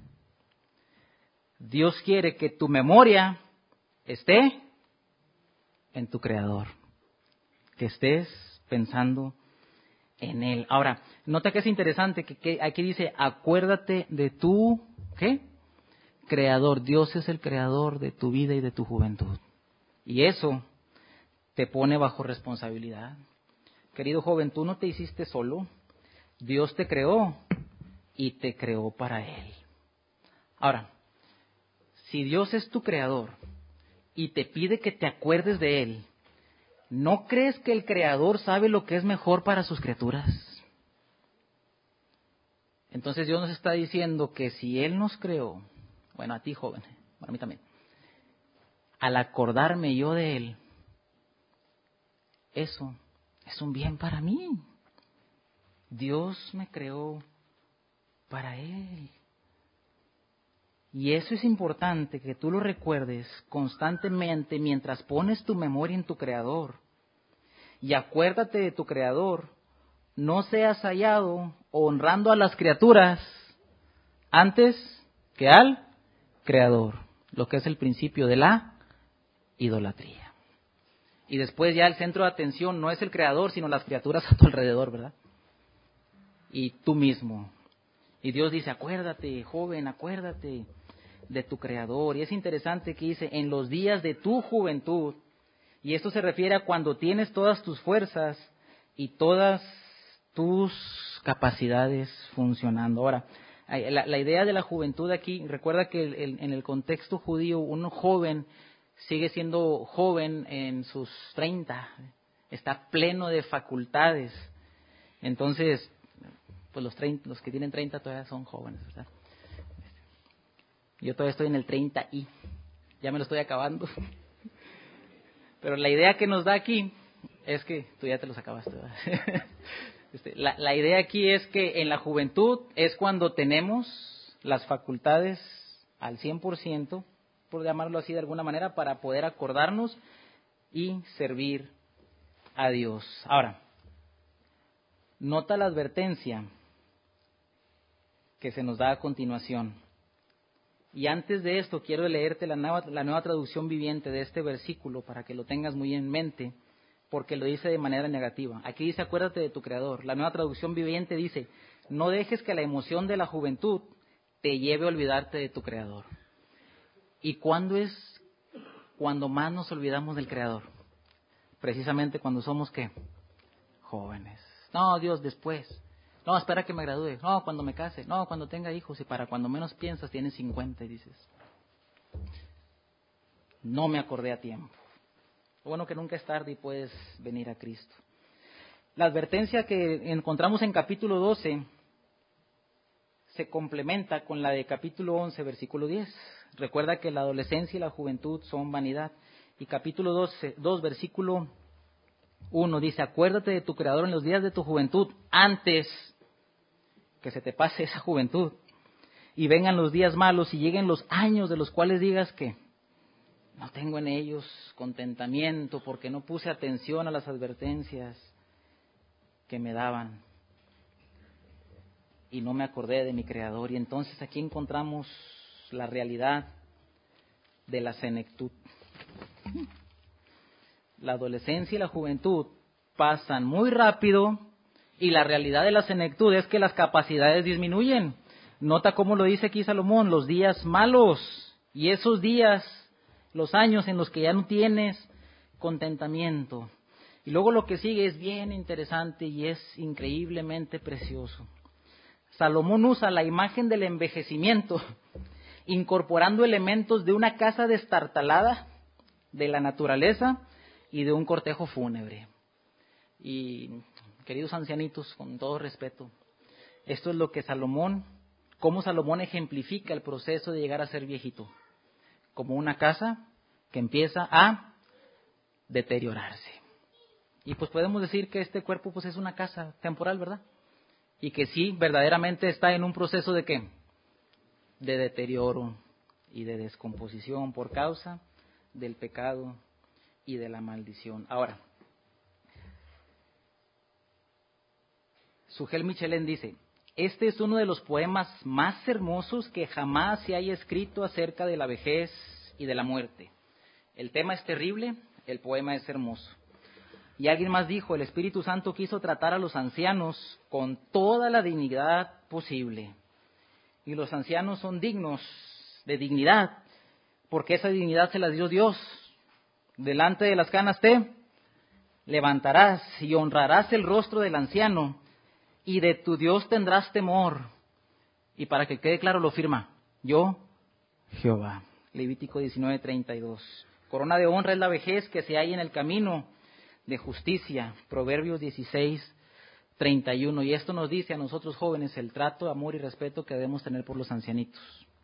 [SPEAKER 1] Dios quiere que tu memoria esté en tu Creador, que estés pensando en Él. Ahora, nota que es interesante que, que aquí dice, acuérdate de tu, ¿qué? Creador. Dios es el creador de tu vida y de tu juventud. Y eso te pone bajo responsabilidad. Querido joven, tú no te hiciste solo. Dios te creó y te creó para Él. Ahora, si Dios es tu creador y te pide que te acuerdes de Él, ¿no crees que el creador sabe lo que es mejor para sus criaturas? Entonces Dios nos está diciendo que si Él nos creó, bueno, a ti joven, a mí también, al acordarme yo de Él, eso es un bien para mí. Dios me creó para Él. Y eso es importante, que tú lo recuerdes constantemente mientras pones tu memoria en tu Creador. Y acuérdate de tu Creador. No seas hallado honrando a las criaturas antes que al Creador, lo que es el principio de la idolatría. Y después ya el centro de atención no es el Creador, sino las criaturas a tu alrededor, ¿verdad? Y tú mismo. Y Dios dice, acuérdate, joven, acuérdate de tu Creador. Y es interesante que dice, en los días de tu juventud, y esto se refiere a cuando tienes todas tus fuerzas y todas tus capacidades funcionando. Ahora, la, la idea de la juventud aquí, recuerda que el, el, en el contexto judío, un joven sigue siendo joven en sus treinta, está pleno de facultades. Entonces, pues los, treinta, los que tienen treinta todavía son jóvenes, ¿verdad? Yo todavía estoy en el treinta y ya me lo estoy acabando. Pero la idea que nos da aquí es que tú ya te los acabaste, ¿verdad? Este, la, la idea aquí es que en la juventud es cuando tenemos las facultades al cien por ciento, por llamarlo así de alguna manera, para poder acordarnos y servir a Dios. Ahora, nota la advertencia que se nos da a continuación. Y antes de esto quiero leerte la nueva, la nueva traducción viviente de este versículo para que lo tengas muy en mente, porque lo dice de manera negativa. Aquí dice, acuérdate de tu Creador. La nueva traducción viviente dice, no dejes que la emoción de la juventud te lleve a olvidarte de tu Creador. ¿Y cuándo es cuando más nos olvidamos del Creador? Precisamente cuando somos, ¿qué? Jóvenes. No, Dios, después. No, espera que me gradúe. No, cuando me case. No, cuando tenga hijos. Y para cuando menos piensas, tienes cincuenta y dices, no me acordé a tiempo. Lo bueno que nunca es tarde y puedes venir a Cristo. La advertencia que encontramos en capítulo doce se complementa con la de capítulo once, versículo diez. Recuerda que la adolescencia y la juventud son vanidad. Y capítulo doce, dos, versículo uno dice, acuérdate de tu Creador en los días de tu juventud, antes que se te pase esa juventud, y vengan los días malos y lleguen los años de los cuales digas que no tengo en ellos contentamiento porque no puse atención a las advertencias que me daban y no me acordé de mi Creador. Y entonces aquí encontramos la realidad de la senectud. La adolescencia y la juventud pasan muy rápido y la realidad de la senectud es que las capacidades disminuyen. Nota cómo lo dice aquí Salomón, los días malos y esos días, los años en los que ya no tienes contentamiento. Y luego lo que sigue es bien interesante y es increíblemente precioso. Salomón usa la imagen del envejecimiento, incorporando elementos de una casa destartalada, de la naturaleza y de un cortejo fúnebre. Y queridos ancianitos, con todo respeto, esto es lo que Salomón, cómo Salomón ejemplifica el proceso de llegar a ser viejito, como una casa que empieza a deteriorarse. Y pues podemos decir que este cuerpo pues es una casa temporal, ¿verdad? Y que sí, verdaderamente está en un proceso de ¿qué? De deterioro y de descomposición por causa del pecado y de la maldición. Ahora, Sugel Michelén dice, este es uno de los poemas más hermosos que jamás se haya escrito acerca de la vejez y de la muerte. El tema es terrible, el poema es hermoso. Y alguien más dijo, el Espíritu Santo quiso tratar a los ancianos con toda la dignidad posible. Y los ancianos son dignos de dignidad, porque esa dignidad se la dio Dios. Delante de las canas te levantarás y honrarás el rostro del anciano, y de tu Dios tendrás temor. Y para que quede claro lo firma, yo, Jehová. Levítico diecinueve, treinta y dos. Corona de honra es la vejez que se halla en el camino de justicia. Proverbios dieciséis, treinta y uno. Y esto nos dice a nosotros jóvenes el trato, amor y respeto que debemos tener por los ancianitos.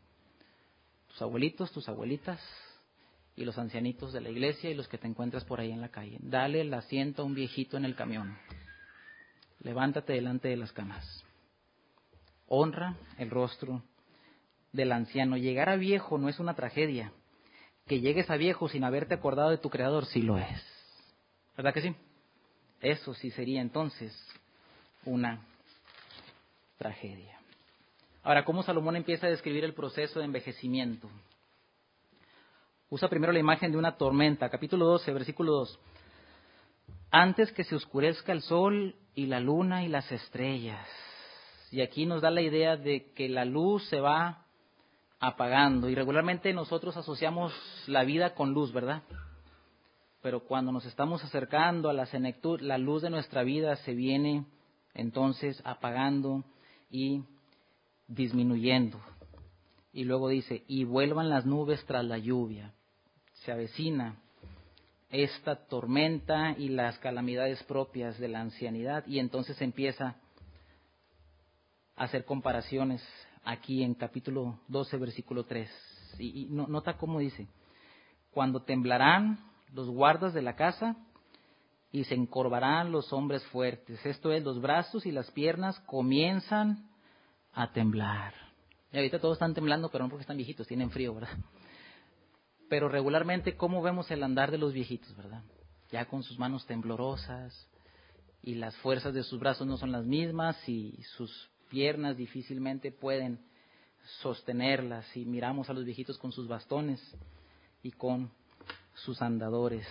[SPEAKER 1] Tus abuelitos, tus abuelitas y los ancianitos de la iglesia y los que te encuentras por ahí en la calle. Dale el asiento a un viejito en el camión. Levántate delante de las camas. Honra el rostro del anciano. Llegar a viejo no es una tragedia. Que llegues a viejo sin haberte acordado de tu Creador, sí lo es. ¿Verdad que sí? Eso sí sería entonces una tragedia. Ahora, ¿cómo Salomón empieza a describir el proceso de envejecimiento? Usa primero la imagen de una tormenta, capítulo doce, versículo dos. Antes que se oscurezca el sol y la luna y las estrellas. Y aquí nos da la idea de que la luz se va apagando. Y regularmente nosotros asociamos la vida con luz, ¿verdad? Pero cuando nos estamos acercando a la senectud, la luz de nuestra vida se viene entonces apagando y disminuyendo. Y luego dice, y vuelvan las nubes tras la lluvia. Se avecina esta tormenta y las calamidades propias de la ancianidad, y entonces empieza a hacer comparaciones aquí en capítulo doce, versículo tres. Y, y no, nota cómo dice, cuando temblarán los guardas de la casa y se encorvarán los hombres fuertes. Esto es, los brazos y las piernas comienzan a temblar. Y ahorita todos están temblando, pero no porque están viejitos, tienen frío, ¿verdad? Pero regularmente, ¿cómo vemos el andar de los viejitos, verdad? Ya con sus manos temblorosas y las fuerzas de sus brazos no son las mismas y sus piernas difícilmente pueden sostenerlas. Y miramos a los viejitos con sus bastones y con sus andadores.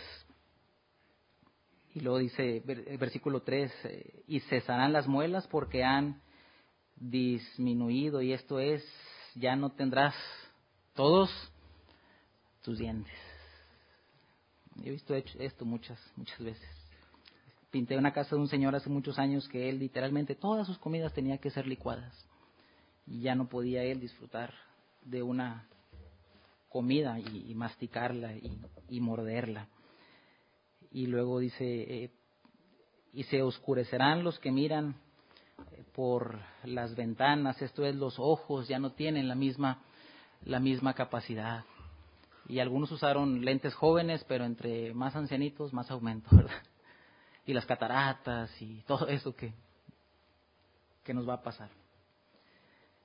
[SPEAKER 1] Y luego dice el versículo tres, eh, y cesarán las muelas porque han disminuido, y esto es, ya no tendrás todos tus dientes. Yo he visto esto muchas, muchas veces. Pinté una casa de un señor hace muchos años que él literalmente todas sus comidas tenía que ser licuadas. Y ya no podía él disfrutar de una comida y, y masticarla y, y morderla. Y luego dice, eh, y se oscurecerán los que miran por las ventanas, esto es, los ojos ya no tienen la misma, la misma capacidad. Y algunos usaron lentes jóvenes, pero entre más ancianitos, más aumento, ¿verdad? Y las cataratas y todo eso que, que nos va a pasar.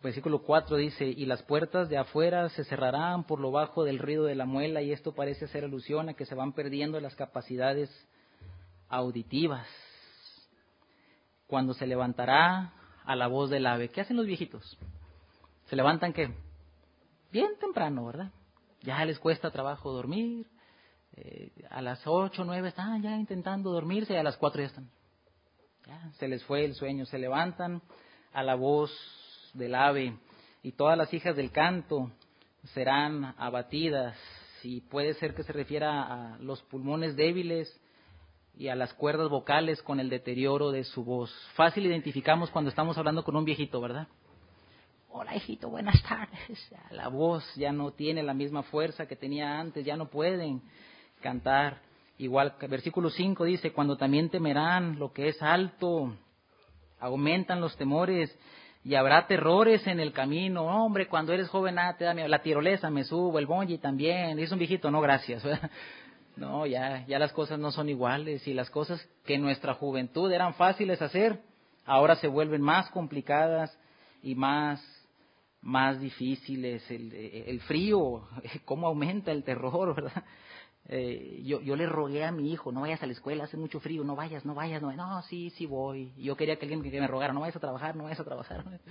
[SPEAKER 1] Versículo cuatro dice, y las puertas de afuera se cerrarán por lo bajo del ruido de la muela, y esto parece hacer alusión a que se van perdiendo las capacidades auditivas. Cuando se levantará a la voz del ave. ¿Qué hacen los viejitos? ¿Se levantan qué? Bien temprano, ¿verdad? Ya les cuesta trabajo dormir. Eh, a las ocho, nueve están ya intentando dormirse y a las cuatro ya están. Ya, se les fue el sueño. Se levantan a la voz del ave, y todas las hijas del canto serán abatidas, y puede ser que se refiera a los pulmones débiles y a las cuerdas vocales con el deterioro de su voz. Fácil identificamos cuando estamos hablando con un viejito, ¿verdad? Hola, hijito, buenas tardes. La voz ya no tiene la misma fuerza que tenía antes, ya no pueden cantar. Igual, versículo cinco dice, cuando también temerán lo que es alto, aumentan los temores, y habrá terrores en el camino. Hombre, cuando eres joven, nada te da miedo. La tirolesa me subo, el bungee también. Dice un viejito, no, gracias. No, ya, ya las cosas no son iguales. Y las cosas que en nuestra juventud eran fáciles hacer, ahora se vuelven más complicadas y más, más difíciles. El, el frío, cómo aumenta el terror, ¿verdad? Eh, yo, yo le rogué a mi hijo, no vayas a la escuela, hace mucho frío, no vayas, no vayas, no, no, sí, sí voy. Yo quería que alguien que me rogara, no vayas a trabajar, no vayas a trabajar. ¿No?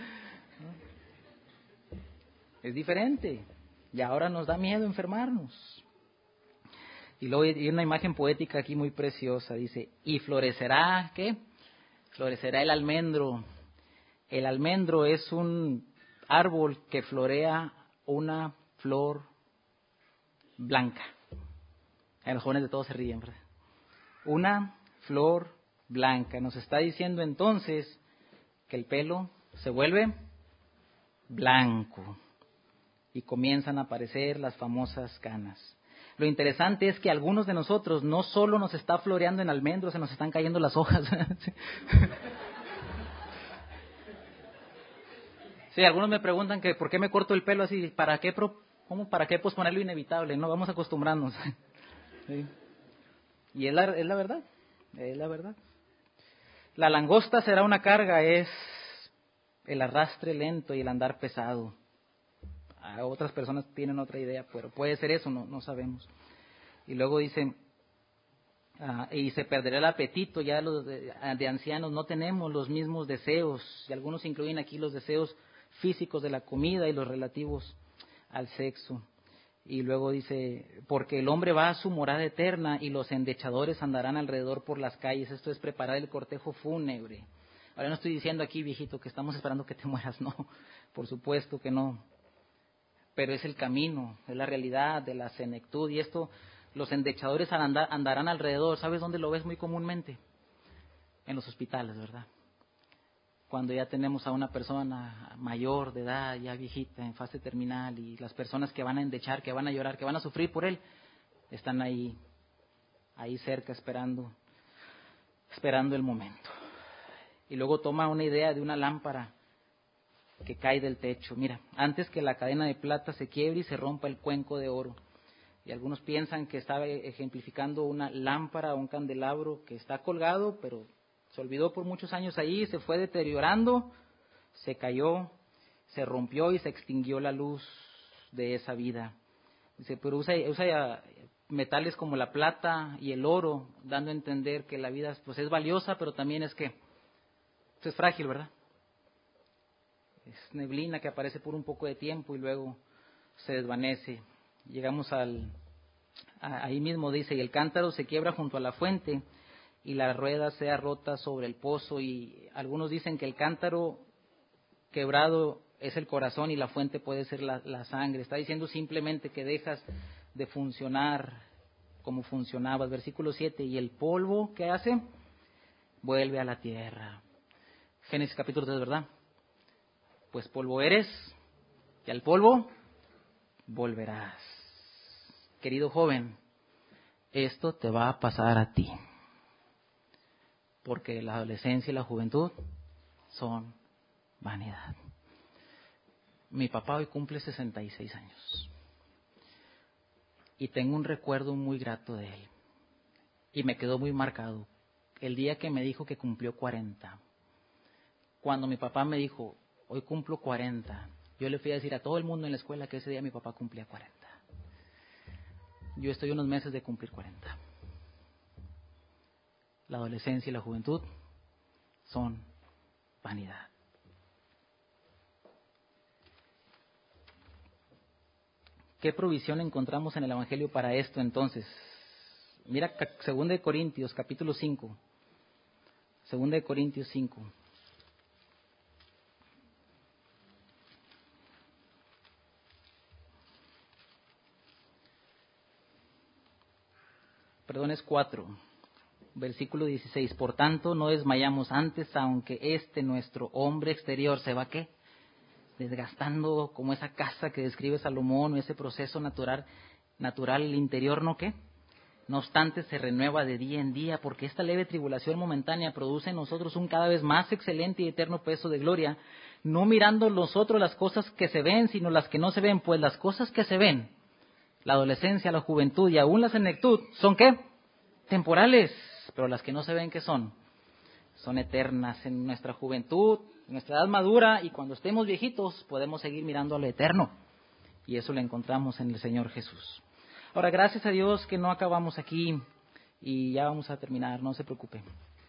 [SPEAKER 1] Es diferente, y ahora nos da miedo enfermarnos. Y luego hay una imagen poética aquí muy preciosa, dice, y florecerá, ¿qué? Florecerá el almendro. El almendro es un árbol que florea una flor blanca. A los jóvenes de todos se ríen, ¿verdad? Una flor blanca. Nos está diciendo entonces que el pelo se vuelve blanco y comienzan a aparecer las famosas canas. Lo interesante es que algunos de nosotros no solo nos está floreando en almendro, se nos están cayendo las hojas. Sí, algunos me preguntan que por qué me corto el pelo así, ¿para qué, pro, cómo, para qué posponer lo inevitable? No, vamos a acostumbrarnos. Sí. Y es la, es la verdad, es la verdad. La langosta será una carga, es el arrastre lento y el andar pesado. A otras personas tienen otra idea, pero puede ser eso, no, no sabemos. Y luego dice, uh, y se perderá el apetito, ya los de, de ancianos no tenemos los mismos deseos, y algunos incluyen aquí los deseos físicos de la comida y los relativos al sexo. Y luego dice, porque el hombre va a su morada eterna y los endechadores andarán alrededor por las calles. Esto es preparar el cortejo fúnebre. Ahora no estoy diciendo aquí, viejito, que estamos esperando que te mueras, no, por supuesto que no. Pero es el camino, es la realidad de la senectud. Y esto, los endechadores andar, andarán alrededor. ¿Sabes dónde lo ves muy comúnmente? En los hospitales, ¿verdad? Cuando ya tenemos a una persona mayor de edad, ya viejita, en fase terminal, y las personas que van a endechar, que van a llorar, que van a sufrir por él, están ahí, ahí cerca esperando, esperando el momento. Y luego toma una idea de una lámpara que cae del techo. Mira, antes que la cadena de plata se quiebre y se rompa el cuenco de oro. Y algunos piensan que estaba ejemplificando una lámpara o un candelabro que está colgado, pero se olvidó por muchos años ahí, se fue deteriorando, se cayó, se rompió y se extinguió la luz de esa vida. Dice, pero usa, usa metales como la plata y el oro, dando a entender que la vida pues es valiosa, pero también es que es frágil, ¿verdad? Es neblina que aparece por un poco de tiempo y luego se desvanece. Llegamos al, a, ahí mismo dice, y el cántaro se quiebra junto a la fuente, y la rueda sea rota sobre el pozo, y algunos dicen que el cántaro quebrado es el corazón y la fuente puede ser la, la sangre. Está diciendo simplemente que dejas de funcionar como funcionabas. Versículo siete, y el polvo, ¿qué hace? Vuelve a la tierra. Génesis capítulo tres, ¿verdad? Pues polvo eres, y al polvo volverás. Querido joven, esto te va a pasar a ti. Porque la adolescencia y la juventud son vanidad. Mi papá hoy cumple sesenta y seis años. Y tengo un recuerdo muy grato de él. Y me quedó muy marcado. El día que me dijo que cumplió cuarenta. Cuando mi papá me dijo, hoy cumplo cuarenta. Yo le fui a decir a todo el mundo en la escuela que ese día mi papá cumplía cuarenta. Yo estoy unos meses de cumplir cuarenta. La adolescencia y la juventud son vanidad. ¿Qué provisión encontramos en el Evangelio para esto entonces? Mira, Segunda de Corintios, capítulo cinco. Segunda de Corintios cinco. Perdón, es cuatro. Versículo dieciséis. Por tanto, no desmayamos antes, aunque este nuestro hombre exterior se va, ¿qué? Desgastando como esa casa que describe Salomón, o ese proceso natural, natural, el interior, ¿no qué? No obstante, se renueva de día en día, porque esta leve tribulación momentánea produce en nosotros un cada vez más excelente y eterno peso de gloria, no mirando nosotros las cosas que se ven, sino las que no se ven, pues las cosas que se ven, la adolescencia, la juventud y aún la senectud, ¿son qué? Temporales, pero las que no se ven, ¿qué son? Son eternas. En nuestra juventud, en nuestra edad madura, y cuando estemos viejitos, podemos seguir mirando a lo eterno, y eso lo encontramos en el Señor Jesús. Ahora, gracias a Dios que no acabamos aquí y ya vamos a terminar, no se preocupe.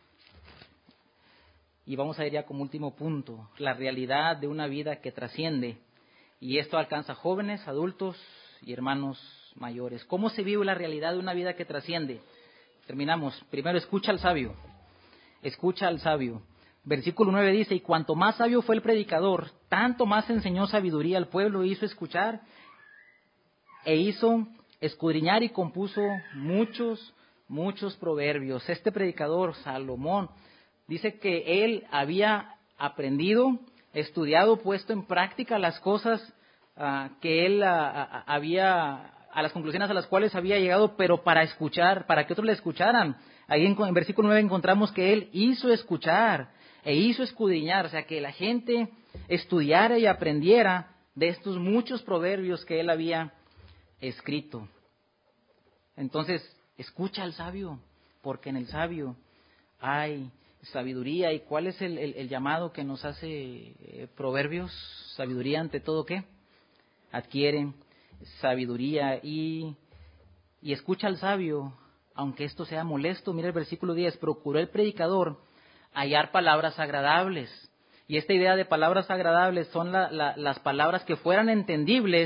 [SPEAKER 1] Y vamos a ir ya como último punto, la realidad de una vida que trasciende. Y esto alcanza jóvenes, adultos y hermanos mayores. ¿Cómo se vive la realidad de una vida que trasciende? Terminamos. Primero, escucha al sabio. Escucha al sabio. Versículo nueve dice, y cuanto más sabio fue el predicador, tanto más enseñó sabiduría al pueblo, hizo escuchar e hizo escudriñar y compuso muchos, muchos proverbios. Este predicador, Salomón, dice que él había aprendido, estudiado, puesto en práctica las cosas uh, que él uh, uh, había, a las conclusiones a las cuales había llegado, pero para escuchar, para que otros le escucharan. Ahí en, en versículo nueve encontramos que él hizo escuchar e hizo escudriñar, o sea, que la gente estudiara y aprendiera de estos muchos proverbios que él había escrito. Entonces, escucha al sabio, porque en el sabio hay sabiduría. ¿Y cuál es el, el, el llamado que nos hace eh, Proverbios? Sabiduría ante todo, ¿qué? Adquiere sabiduría y, y escucha al sabio, aunque esto sea molesto. Mira el versículo diez, procuró el predicador hallar palabras agradables. Y esta idea de palabras agradables son la, la, las palabras que fueran entendibles,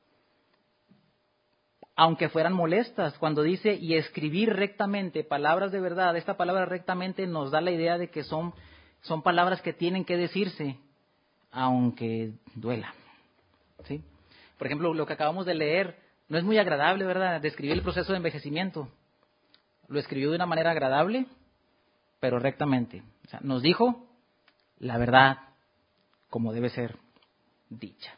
[SPEAKER 1] aunque fueran molestas. Cuando dice, y escribir rectamente, palabras de verdad, esta palabra rectamente nos da la idea de que son, son palabras que tienen que decirse, aunque duela. ¿Sí? Por ejemplo, lo que acabamos de leer no es muy agradable, ¿verdad? Describir el proceso de envejecimiento. Lo escribió de una manera agradable, pero rectamente. O sea, nos dijo la verdad como debe ser dicha.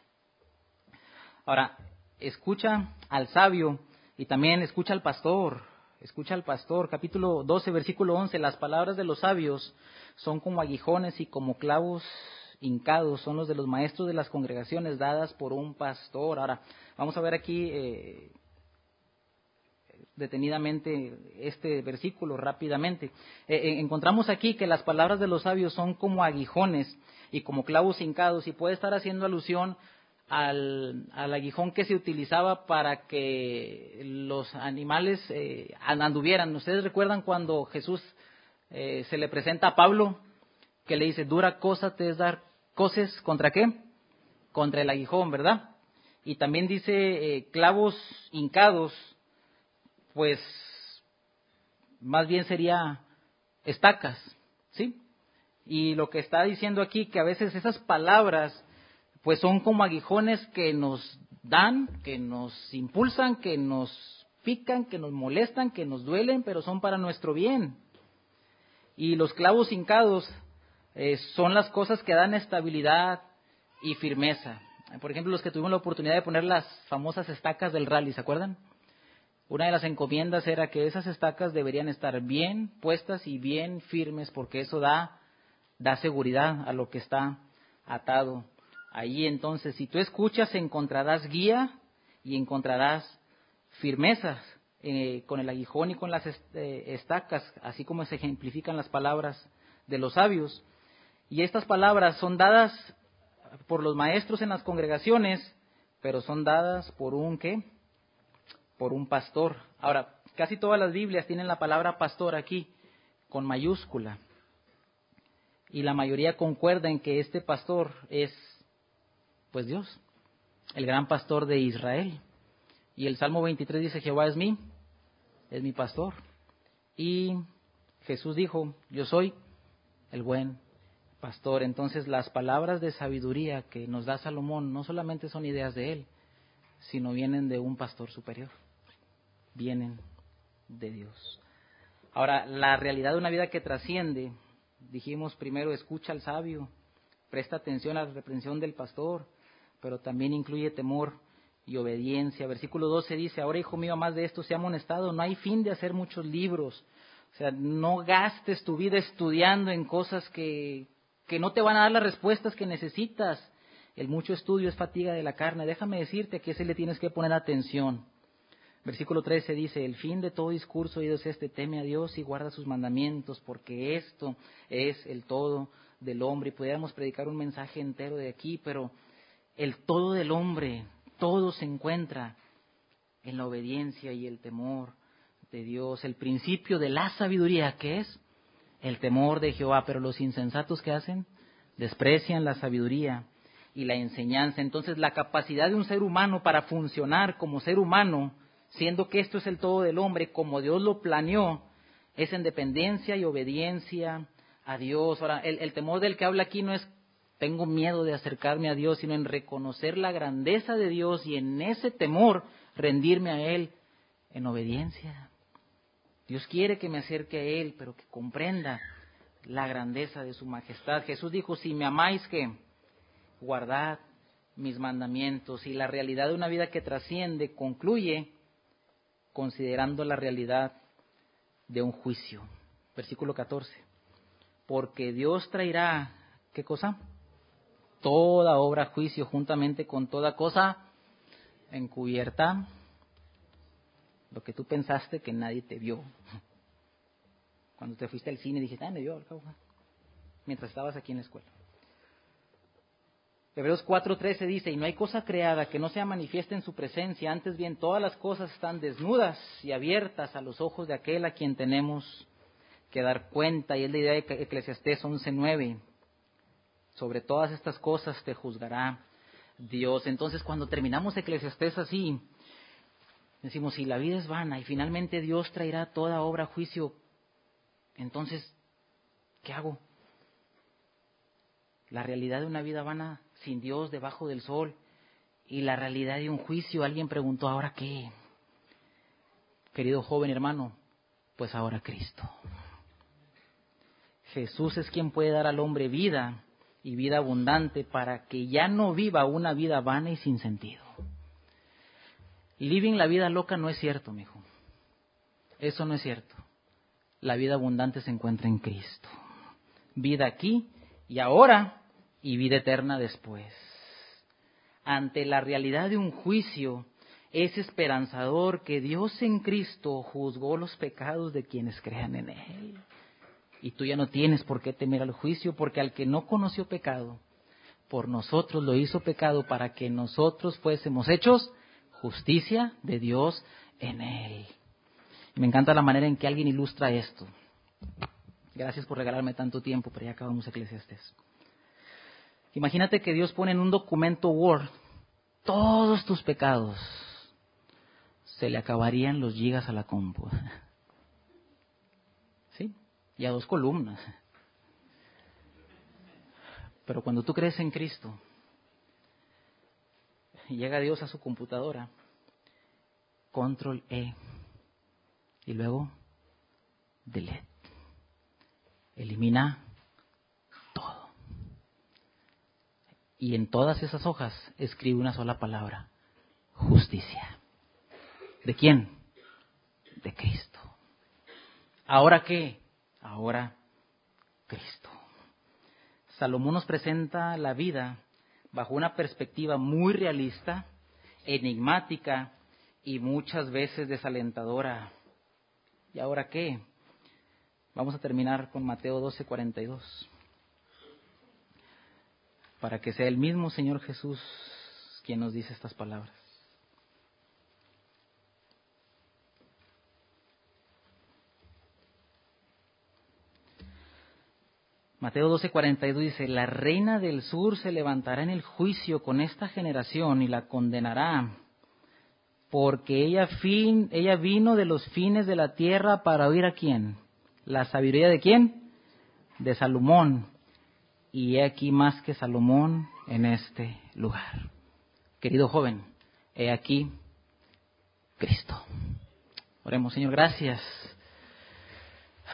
[SPEAKER 1] Ahora, escucha al sabio y también escucha al pastor. Escucha al pastor. Capítulo doce, versículo once. Las palabras de los sabios son como aguijones y como clavos hincados. Son los de los maestros de las congregaciones dadas por un pastor. Ahora, vamos a ver aquí eh, detenidamente este versículo rápidamente. Eh, eh, encontramos aquí que las palabras de los sabios son como aguijones y como clavos hincados, y puede estar haciendo alusión Al, al aguijón que se utilizaba para que los animales eh, anduvieran. ¿Ustedes recuerdan cuando Jesús eh, se le presenta a Pablo, que le dice, dura cosa te es dar coces, ¿contra qué? Contra el aguijón, ¿verdad? Y también dice eh, clavos hincados, pues más bien sería estacas, ¿sí? Y lo que está diciendo aquí, que a veces esas palabras pues son como aguijones que nos dan, que nos impulsan, que nos pican, que nos molestan, que nos duelen, pero son para nuestro bien. Y los clavos hincados eh, son las cosas que dan estabilidad y firmeza. Por ejemplo, los que tuvimos la oportunidad de poner las famosas estacas del rally, ¿se acuerdan? Una de las encomiendas era que esas estacas deberían estar bien puestas y bien firmes, porque eso da, da seguridad a lo que está atado. Ahí entonces, si tú escuchas, encontrarás guía y encontrarás firmezas eh, con el aguijón y con las est- eh, estacas, así como se ejemplifican las palabras de los sabios. Y estas palabras son dadas por los maestros en las congregaciones, pero son dadas por un ¿qué? Por un pastor. Ahora, casi todas las Biblias tienen la palabra pastor aquí, con mayúscula. Y la mayoría concuerda en que este pastor es, pues Dios, el gran pastor de Israel. Y el Salmo veintitrés dice, Jehová es mi, es mi pastor. Y Jesús dijo, yo soy el buen pastor. Entonces las palabras de sabiduría que nos da Salomón no solamente son ideas de él, sino vienen de un pastor superior, vienen de Dios. Ahora, la realidad de una vida que trasciende, dijimos primero, escucha al sabio, presta atención a la reprensión del pastor, pero también incluye temor y obediencia. Versículo doce dice, ahora hijo mío, más de esto se ha amonestado, no hay fin de hacer muchos libros. O sea, no gastes tu vida estudiando en cosas que, que no te van a dar las respuestas que necesitas. El mucho estudio es fatiga de la carne. Déjame decirte que a ese le tienes que poner atención. Versículo trece dice, el fin de todo discurso oído es este, teme a Dios y guarda sus mandamientos, porque esto es el todo del hombre. Y pudiéramos predicar un mensaje entero de aquí, pero el todo del hombre, todo se encuentra en la obediencia y el temor de Dios. El principio de la sabiduría, ¿qué es? El temor de Jehová. Pero los insensatos, ¿qué hacen? Desprecian la sabiduría y la enseñanza. Entonces, la capacidad de un ser humano para funcionar como ser humano, siendo que esto es el todo del hombre, como Dios lo planeó, es en dependencia y obediencia a Dios. Ahora, el, el temor del que habla aquí no es tengo miedo de acercarme a Dios, sino en reconocer la grandeza de Dios y en ese temor rendirme a Él en obediencia. Dios quiere que me acerque a Él, pero que comprenda la grandeza de su majestad. Jesús dijo, si me amáis, ¿qué? Guardad mis mandamientos. Y la realidad de una vida que trasciende concluye considerando la realidad de un juicio. Versículo catorce. Porque Dios traerá, ¿qué cosa? Toda obra a juicio juntamente con toda cosa encubierta. Lo que tú pensaste que nadie te vio. Cuando te fuiste al cine dijiste, ah, me vio, mientras estabas aquí en la escuela. Hebreos cuatro trece dice, y no hay cosa creada que no sea manifiesta en su presencia, antes bien todas las cosas están desnudas y abiertas a los ojos de aquel a quien tenemos que dar cuenta. Y es la idea de Eclesiastés once nueve. Sobre todas estas cosas te juzgará Dios. Entonces, cuando terminamos Eclesiastés así, decimos, si la vida es vana y finalmente Dios traerá toda obra a juicio, entonces, ¿qué hago? La realidad de una vida vana sin Dios debajo del sol y la realidad de un juicio. Alguien preguntó, ¿ahora qué? Querido joven hermano, pues ahora Cristo. Jesús es quien puede dar al hombre vida y vida abundante para que ya no viva una vida vana y sin sentido. Living la vida loca no es cierto, mijo. Eso no es cierto. La vida abundante se encuentra en Cristo. Vida aquí y ahora y vida eterna después. Ante la realidad de un juicio, es esperanzador que Dios en Cristo juzgó los pecados de quienes crean en Él. Y tú ya no tienes por qué temer al juicio, porque al que no conoció pecado, por nosotros lo hizo pecado para que nosotros fuésemos hechos justicia de Dios en Él. Me encanta la manera en que alguien ilustra esto. Gracias por regalarme tanto tiempo, pero ya acabamos Eclesiastés. Imagínate que Dios pone en un documento Word todos tus pecados. Se le acabarían los gigas a la compu. ¿Sí? Y a dos columnas. Pero cuando tú crees en Cristo y llega Dios a su computadora, control E y luego delete. Elimina todo. Y en todas esas hojas escribe una sola palabra: justicia. ¿De quién? De Cristo. ¿Ahora qué? Ahora Cristo. Salomón nos presenta la vida bajo una perspectiva muy realista, enigmática y muchas veces desalentadora. ¿Y ahora qué? Vamos a terminar con Mateo doce cuarenta y dos. para que sea el mismo Señor Jesús quien nos dice estas palabras. Mateo doce cuarenta y dos dice, la reina del sur se levantará en el juicio con esta generación y la condenará, porque ella, fin, ella vino de los fines de la tierra para oír a quién. ¿La sabiduría de quién? De Salomón. Y he aquí más que Salomón en este lugar. Querido joven, he aquí Cristo. Oremos, Señor, gracias